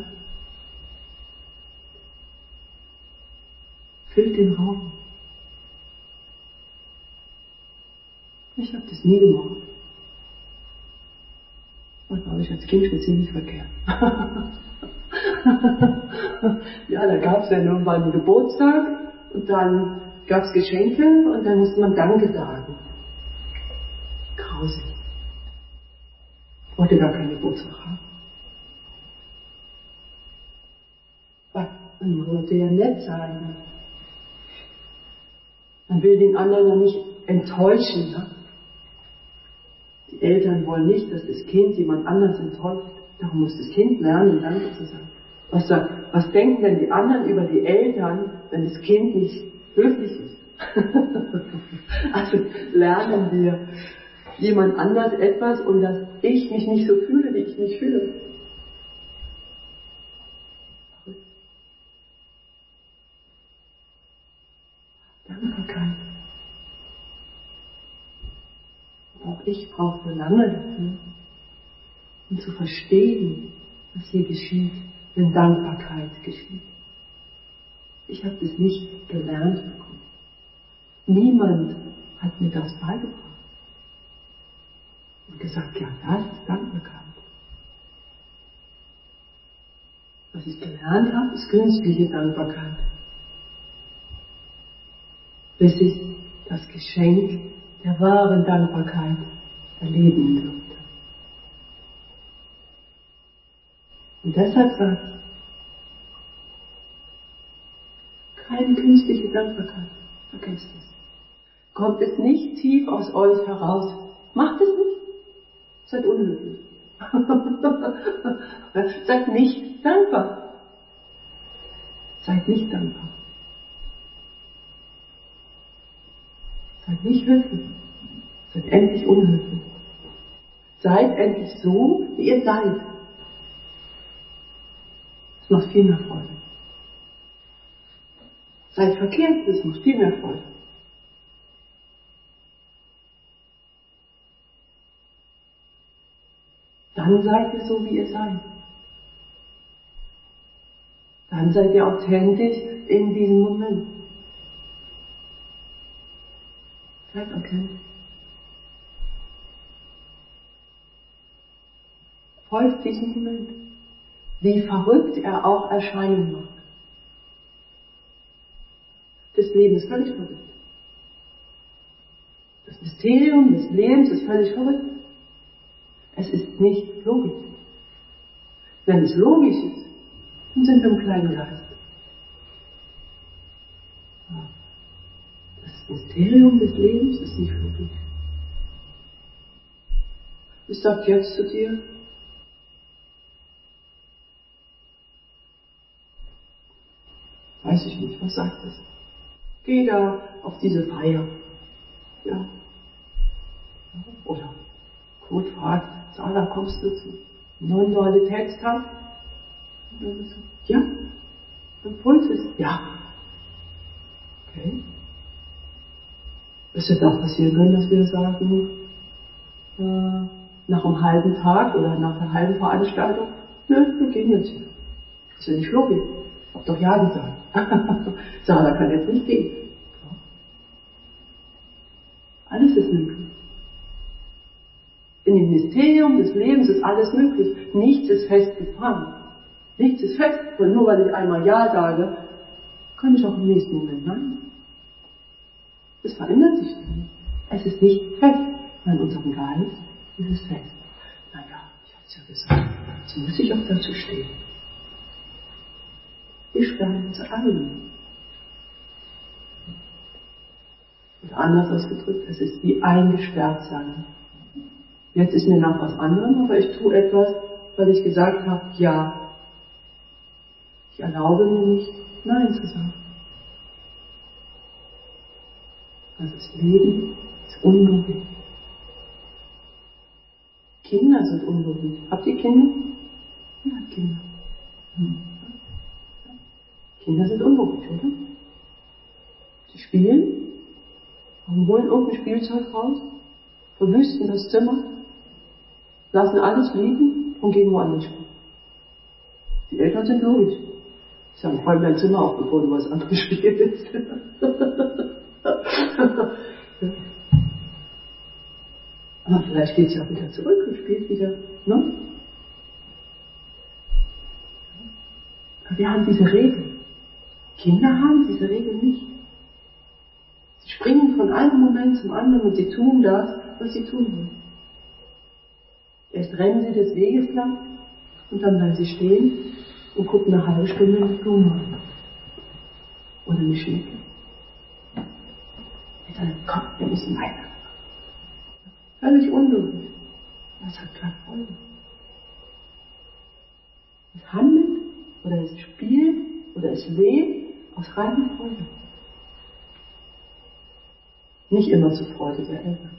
füllt den Raum. Ich habe das nie gemacht. Das habe ich als Kind schon ziemlich verkehrt. Ja, da gab es ja irgendwann einen Geburtstag und dann gab es Geschenke und dann musste man Danke sagen. Grausig. Ich wollte gar keinen Geburtstag haben. Man wollte ja nett sein. Man will den anderen ja nicht enttäuschen. Ne? Die Eltern wollen nicht, dass das Kind jemand anderes enttäuscht. Darum muss das Kind lernen, Danke zu sagen. Was denken denn die anderen über die Eltern, wenn das Kind nicht höflich ist? Also lernen wir jemand anders etwas und dass ich mich nicht so fühle, wie ich mich fühle. Dankbarkeit. Auch ich brauchte lange dafür, um zu verstehen, was hier geschieht, wenn Dankbarkeit geschieht. Ich habe das nicht gelernt bekommen. Niemand hat mir das beigebracht. Und gesagt, ja, das ist Dankbarkeit. Was ich gelernt habe, ist künstliche Dankbarkeit. Bis ich das Geschenk der wahren Dankbarkeit erleben durfte. Und deshalb sagt es, keine künstliche Dankbarkeit. Vergesst es. Kommt es nicht tief aus euch heraus. Macht es nicht. Seid unhöflich. Seid nicht dankbar. Seid nicht dankbar. Seid nicht höflich. Seid endlich unhöflich. Seid endlich so, wie ihr seid. Das macht viel mehr Freude. Seid verkehrt, das macht viel mehr Freude. Dann seid ihr so, wie ihr seid. Dann seid ihr authentisch in diesem Moment. Seid authentisch. Folgt diesem Moment. Wie verrückt er auch erscheinen mag. Das Leben ist völlig verrückt. Das Mysterium des Lebens ist völlig verrückt. Es ist nicht logisch. Wenn es logisch ist, dann sind wir im kleinen Geist. Das Mysterium des Lebens ist nicht logisch. Es sagt jetzt zu dir, weiß ich nicht, was sagt es? Geh da auf diese Feier. Ja. Oder Kurt fragt, Sarah, kommst du zum Non-Dualitätstag? Und dann ist so, ja. Und Puls ist, ja. Okay. Es wird auch passieren können, dass wir sagen, nach einem halben Tag oder nach einer halben Veranstaltung, nö, wir gehen jetzt hier. Das ist ja nicht logisch. Ich hab doch ja gesagt. Sarah kann jetzt nicht gehen. Alles ist möglich. In dem Mysterium des Lebens ist alles möglich. Nichts ist festgefahren. Nichts ist festgefahren. Nur weil ich einmal Ja sage, kann ich auch im nächsten Moment Nein. Das verändert sich nicht. Es ist nicht fest. In unserem Geist ist es fest. Naja, ich habe es ja gesagt. So muss ich auch dazu stehen. Wir sperren uns ein. anders ausgedrückt, es ist wie eingesperrt sein. Jetzt ist mir nach was anderem, aber ich tue etwas, weil ich gesagt habe, ja. Ich erlaube mir nicht, Nein zu sagen. Also das Leben ist unberührt. Kinder sind unberührt. Habt ihr Kinder? Ja, Kinder. Kinder sind unberührt, oder? Sie spielen, holen irgendein Spielzeug raus, verwüsten das Zimmer, lassen alles liegen und gehen woanders spielen. Die Eltern sind logisch. Sie sagen, räum dein Zimmer auf, bevor du was anderes spielst. Aber vielleicht geht es ja wieder zurück und spielt wieder. Ne? Aber wir haben diese Regeln. Kinder haben diese Regeln nicht. Sie springen von einem Moment zum anderen und sie tun das, was sie tun wollen. Erst rennen sie des Weges lang und dann bleiben sie stehen und gucken eine halbe Stunde eine Blume an. Oder eine Schnecke. Mit einem Kopf, wir müssen weiter. Völlig unberührt. Das hat keine Folge. Es handelt oder es spielt oder es lebt aus reiner Freude. Nicht immer zur Freude der Eltern.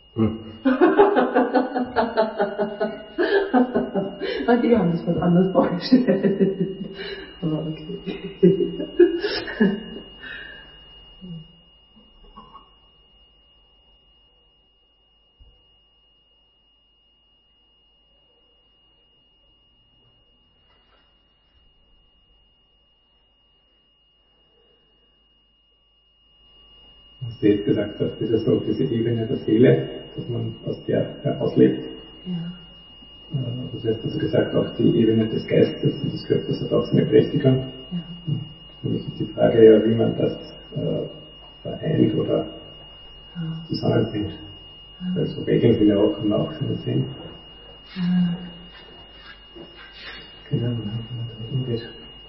Die haben sich was anderes vorgestellt. Aber okay. Was du jetzt gesagt hast, das ist so diese Ebene der Seele, dass man aus der herauslebt. Ja. Das heißt also gesagt, auch die Ebene des Geistes und des Körpers hat auch seine Berechtigung. Ja. Für mich ist die Frage ja, wie man das vereint oder zusammenbringt. Weil so Regeln sind ja auch, kann man auch schon sehen. Genau, wie man damit umgeht.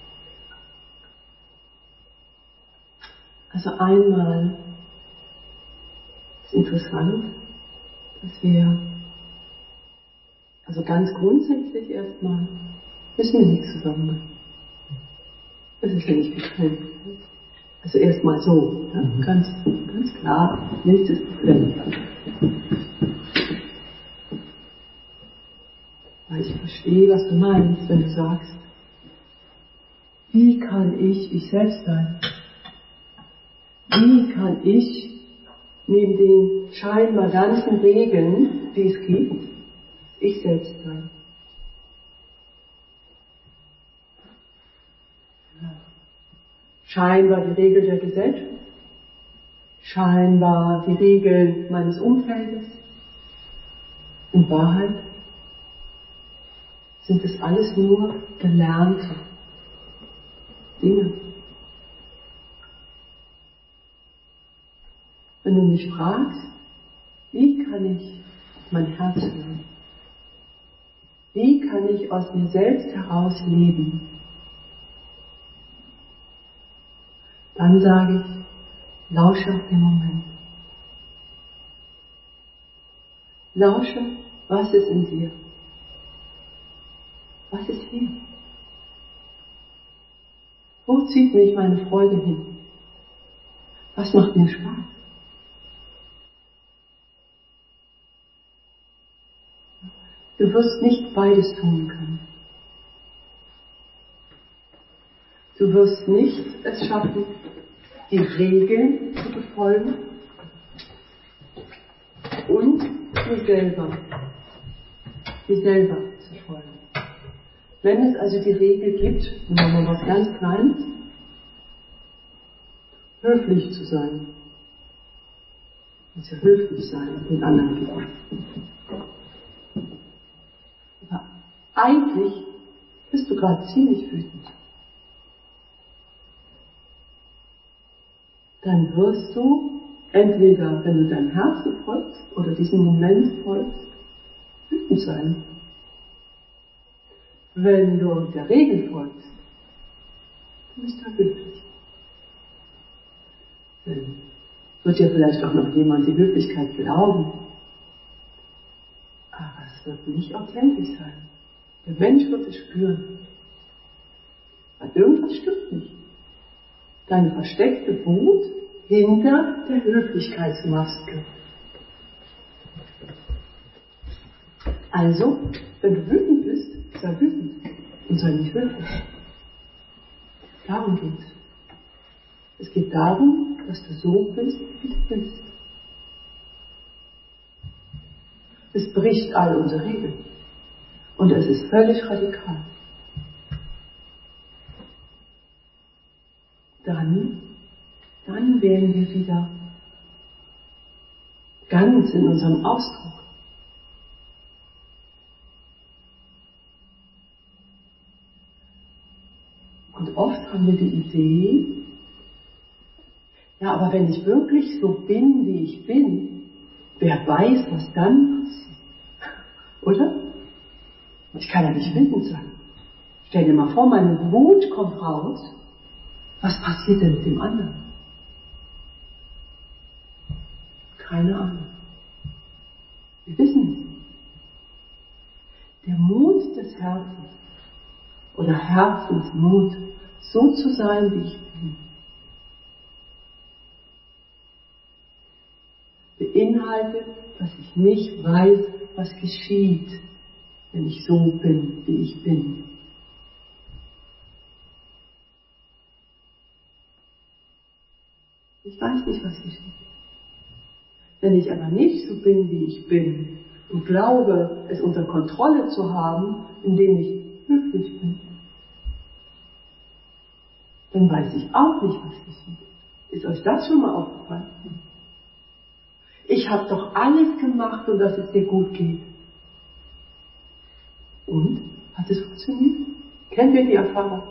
Also einmal ist interessant, dass wir, also ganz grundsätzlich erstmal, müssen wir nichts zusammen. Das ist ja nicht getrennt. Also erstmal so, ja? Ganz klar, nichts ist getrennt. Weil ich verstehe, was du meinst, wenn du sagst, wie kann ich selbst sein? Wie kann ich neben den scheinbar ganzen Regeln, die es gibt, ich selbst sein? Scheinbar die Regel der Gesellschaft, scheinbar die Regeln meines Umfeldes. In Wahrheit sind es alles nur gelernte Dinge. Wenn du mich fragst, wie kann ich mein Herz hören? Wie kann ich aus mir selbst heraus leben? Dann sage ich, lausche auf den Moment. Lausche, was ist in dir? Was ist hier? Wo zieht mich meine Freude hin? Was macht mir Spaß? Du wirst nicht beides tun können. Du wirst nicht es schaffen, die Regeln zu befolgen und dir selber zu folgen. Wenn es also die Regel gibt, nehmen wir was ganz Kleines, höflich zu sein. Also höflich sein den anderen gegenüber. Aber eigentlich bist du gerade ziemlich wütend. Dann wirst du entweder, wenn du deinem Herzen folgst oder diesem Moment folgst, wütend sein. Wenn du der Regel folgst, dann bist du glücklich. Denn Wird ja vielleicht auch noch jemand die Höflichkeit glauben. Aber es wird nicht authentisch sein. Der Mensch wird es spüren. Weil irgendwas stimmt nicht. Deine versteckte Wut hinter der Höflichkeitsmaske. Also, wenn du wütend bist, sei wütend und sei nicht höflich. Darum geht's. Es geht darum, dass du so bist, wie du bist. Es bricht all unsere Regeln. Und es ist völlig radikal. Dann werden wir wieder ganz in unserem Ausdruck. Und oft haben wir die Idee, ja, aber wenn ich wirklich so bin, wie ich bin, wer weiß, was dann passiert. Oder? Ich kann ja nicht wütend sein. Stell dir mal vor, meine Wut kommt raus. Was passiert denn mit dem anderen? Keine Ahnung. Wir wissen es nicht. Der Mut des Herzens oder Herzensmut, so zu sein, wie ich bin, beinhaltet, dass ich nicht weiß, was geschieht, wenn ich so bin, wie ich bin. Ich weiß nicht, was geschieht. Wenn ich aber nicht so bin, wie ich bin und glaube, es unter Kontrolle zu haben, indem ich höflich bin, dann weiß ich auch nicht, was geschieht. Ist euch das schon mal aufgefallen? Ich habe doch alles gemacht, um dass es dir gut geht. Und? Hat es funktioniert? Kennt ihr die Erfahrung?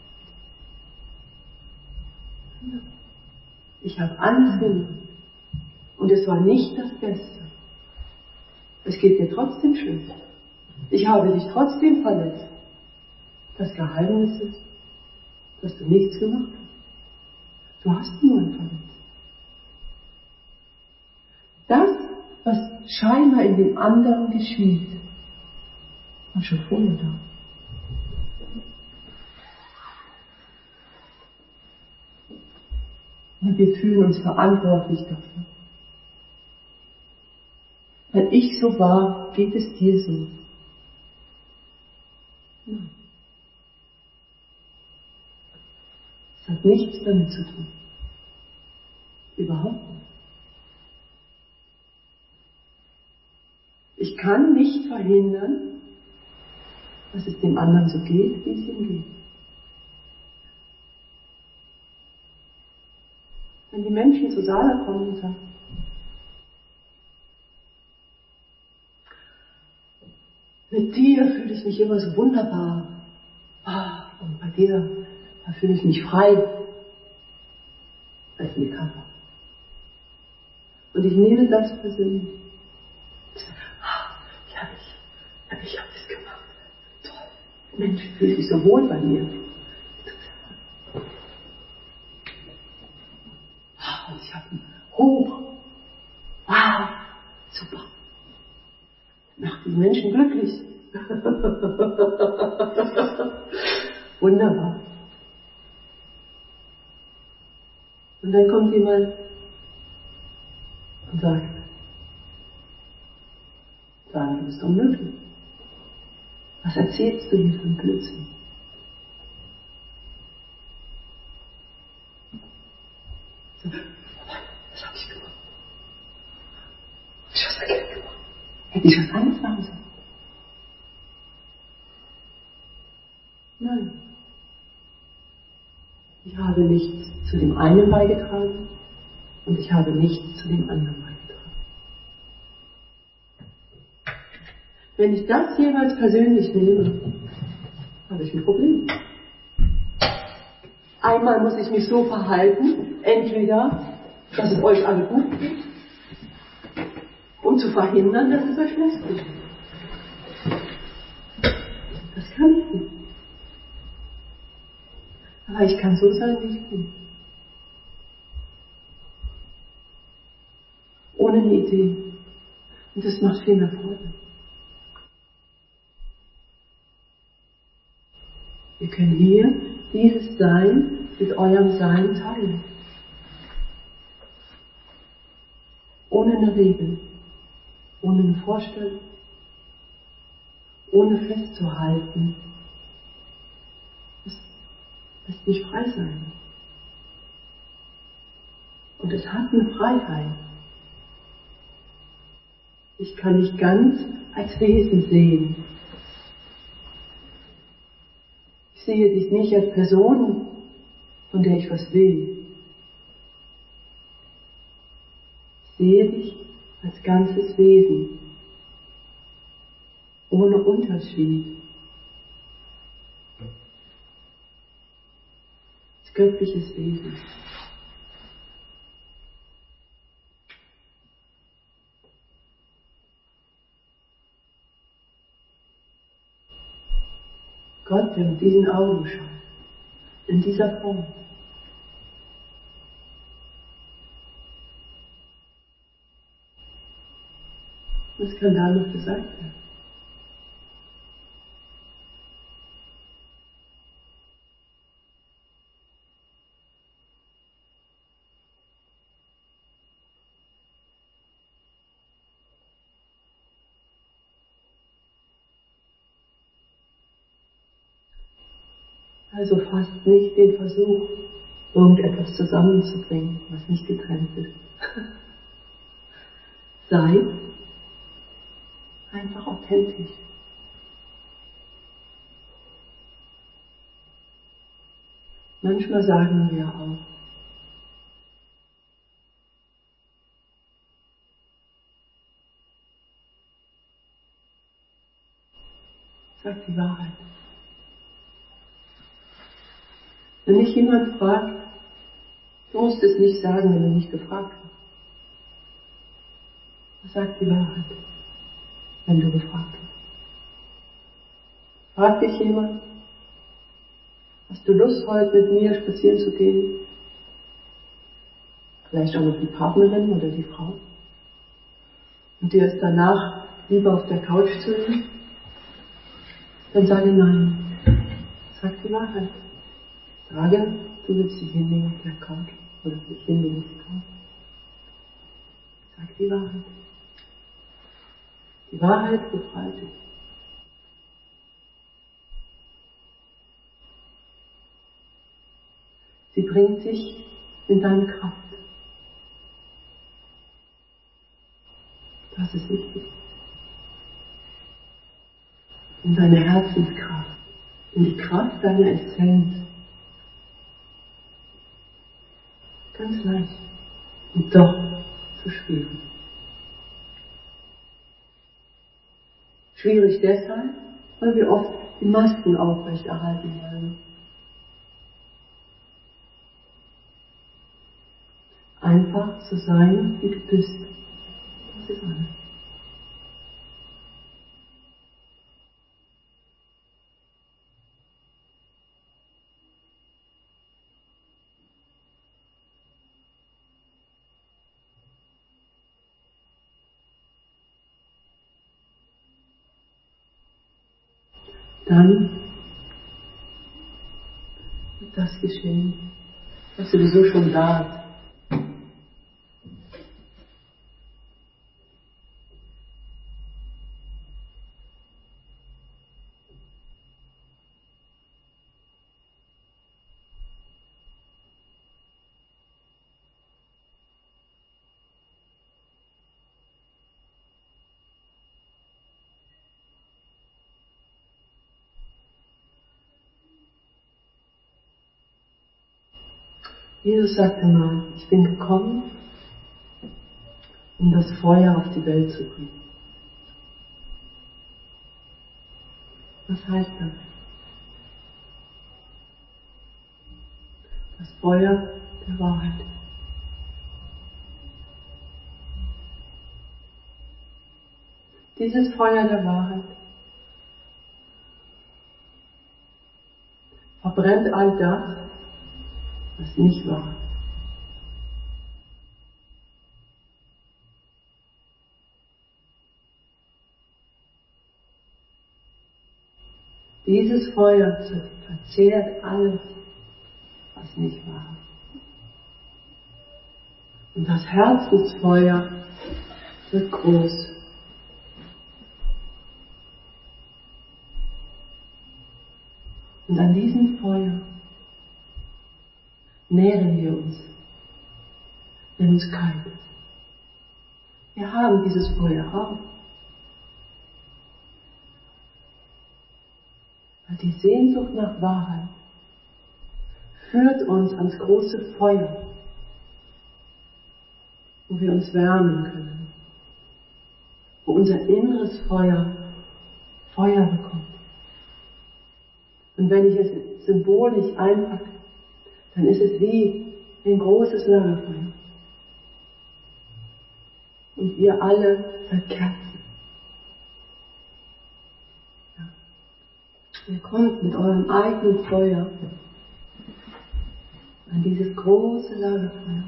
Ich habe alles gemacht. Und es war nicht das Beste. Es geht dir trotzdem schlecht. Ich habe dich trotzdem verletzt. Das Geheimnis ist, dass du nichts gemacht hast. Du hast niemanden verletzt. Das, was scheinbar in dem anderen geschieht, war schon vorher da. Und wir fühlen uns verantwortlich dafür. Weil ich so war, geht es dir so. Nein. Es hat nichts damit zu tun. Überhaupt nicht. Ich kann nicht verhindern, dass es dem anderen so geht, wie es ihm geht. Wenn die Menschen zu Sala kommen und sagen, mit dir fühle ich mich immer so wunderbar. Und bei dir, da fühle ich mich frei. Als Mikaba. Und ich nehme das persönlich. Ich habe das gemacht. Toll. Mensch, fühle ich mich so wohl bei mir. Und ich habe einen hoch. Super. Macht die Menschen glücklich. Wunderbar. Und dann kommt jemand und sagt, du bist unmöglich. Was erzählst du hier für einen Blödsinn? So, was habe ich gemacht? Habe ich was verkehrt gemacht? Hätte ich was anderes machen sollen? Nein. Ich habe nichts zu dem einen beigetragen und ich habe nichts zu dem anderen beigetragen. Wenn ich das jeweils persönlich nehme, habe ich ein Problem. Einmal muss ich mich so verhalten, entweder, dass es euch alle gut geht, um zu verhindern, dass es euch schlecht geht. Das kann ich nicht. Aber ich kann so sein, wie ich bin. eine Idee. Und das macht viel mehr Freude. Wir können hier dieses Sein mit eurem Sein teilen. Ohne eine Regel, ohne eine Vorstellung, ohne festzuhalten. Es lässt mich frei sein. Und es hat eine Freiheit. Ich kann dich ganz als Wesen sehen. Ich sehe dich nicht als Person, von der ich was will. Ich sehe dich als ganzes Wesen, ohne Unterschied. Als göttliches Wesen. Gott, der mit diesen Augen schaut, in dieser Form. Was kann da noch gesagt werden? Also fast nicht den Versuch, irgendetwas zusammenzubringen, was nicht getrennt ist. Sei einfach authentisch. Manchmal sagen wir auch, sag die Wahrheit. Wenn mich jemand fragt, du musst es nicht sagen, wenn du nicht gefragt hast. Sag die Wahrheit, wenn du gefragt hast. Fragt dich jemand, hast du Lust, heute mit mir spazieren zu gehen? Vielleicht auch noch die Partnerin oder die Frau. Und dir ist danach lieber auf der Couch zu liegen? Dann sage nein. Sag die Wahrheit. Sage, du willst dich hinlegen auf der Couch oder dich hinlegen auf die Couch. Sag die Wahrheit. Die Wahrheit befreit dich. Sie bringt dich in deine Kraft. Das ist wichtig. In deine Herzenskraft. In die Kraft deiner Essenz. Ganz leicht. Und doch so schwierig. Schwierig deshalb, weil wir oft die Masken aufrechterhalten wollen. Einfach zu sein, wie du bist. Das ist alles. Dann wird das geschehen, was sowieso schon da ist. Jesus sagte mal, ich bin gekommen, um das Feuer auf die Welt zu bringen. Was heißt das? Das Feuer der Wahrheit. Dieses Feuer der Wahrheit verbrennt all das, was nicht wahr ist. Dieses Feuer verzehrt alles, was nicht war. Und das Herzensfeuer wird groß. Und an diesem Feuer nähren wir uns, wenn uns kalt ist. Wir haben dieses Feuer auch. Weil die Sehnsucht nach Wahrheit führt uns ans große Feuer, wo wir uns wärmen können, wo unser inneres Feuer Feuer bekommt. Und wenn ich es symbolisch einpacke, dann ist es wie ein großes Lagerfeuer. Und ihr alle seid Kerzen. Ja. Ihr kommt mit eurem eigenen Feuer an dieses große Lagerfeuer.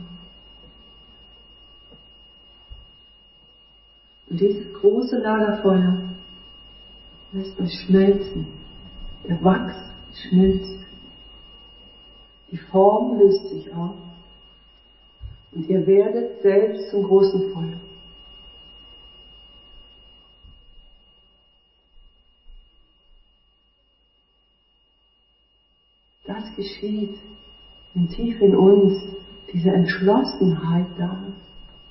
Und dieses große Lagerfeuer lässt euch schmelzen. Der Wachs schmilzt. Die Form löst sich auf. Und ihr werdet selbst zum großen Feuer. Das geschieht, wenn tief in uns diese Entschlossenheit da ist,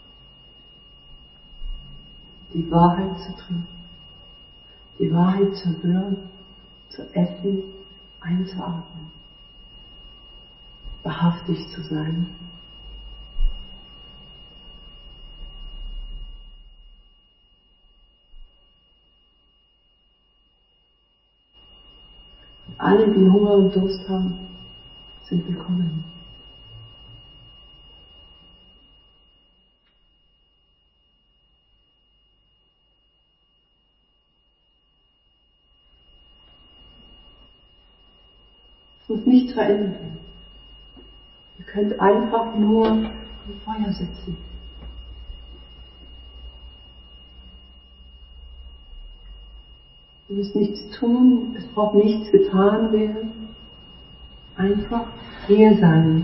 die Wahrheit zu trinken, die Wahrheit zu hören, zu essen, einzuatmen, wahrhaftig zu sein. Alle, die Hunger und Durst haben, sind willkommen. Es muss nichts verändert werden. Ihr könnt einfach nur am Feuer sitzen. Ihr müsst nichts tun, es braucht nichts getan werden. Einfach hier sein.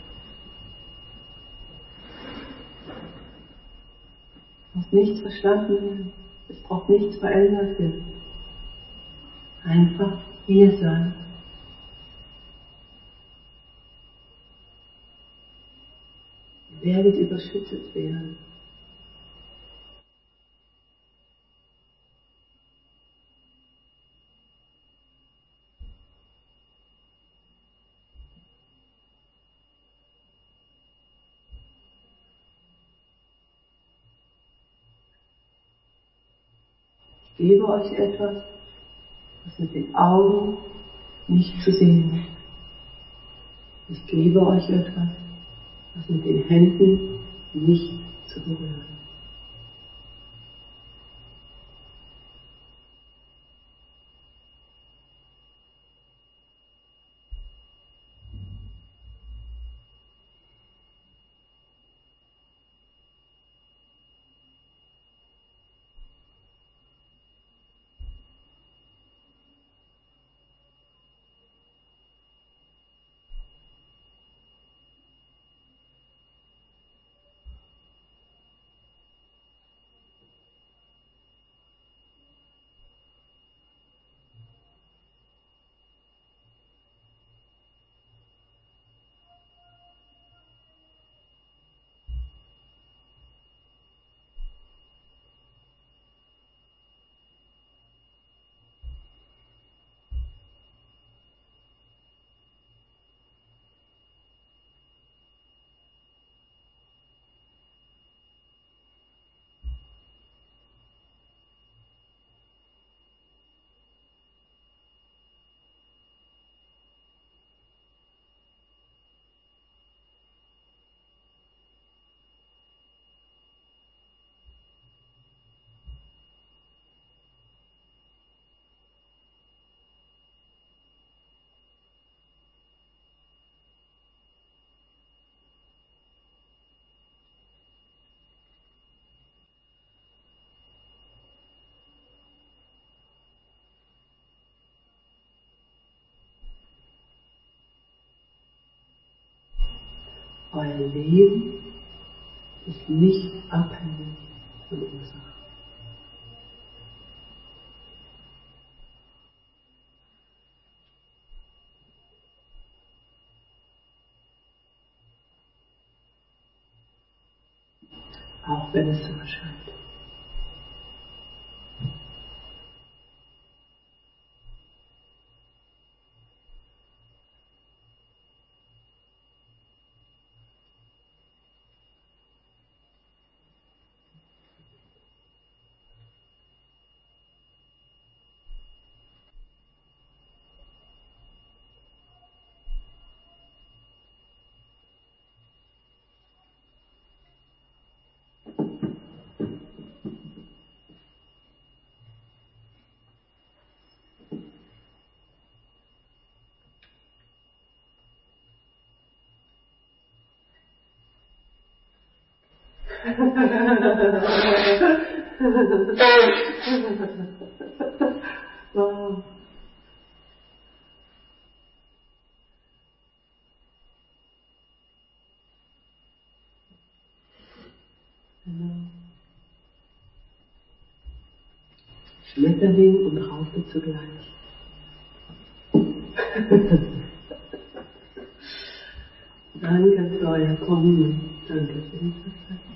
Es muss nichts verstanden werden. Es braucht nichts verändert werden. Einfach hier sein. Ihr werdet überschüttet werden. Ich gebe euch etwas, was mit den Augen nicht zu sehen ist. Ich gebe euch etwas, was mit den Händen nicht zu berühren ist. Euer Leben ist nicht abhängig von Ursachen. Auch wenn es so erscheint. Wow. Schmetterling und Raupe zugleich. Danke für euer Kommen. Danke für die Zeit.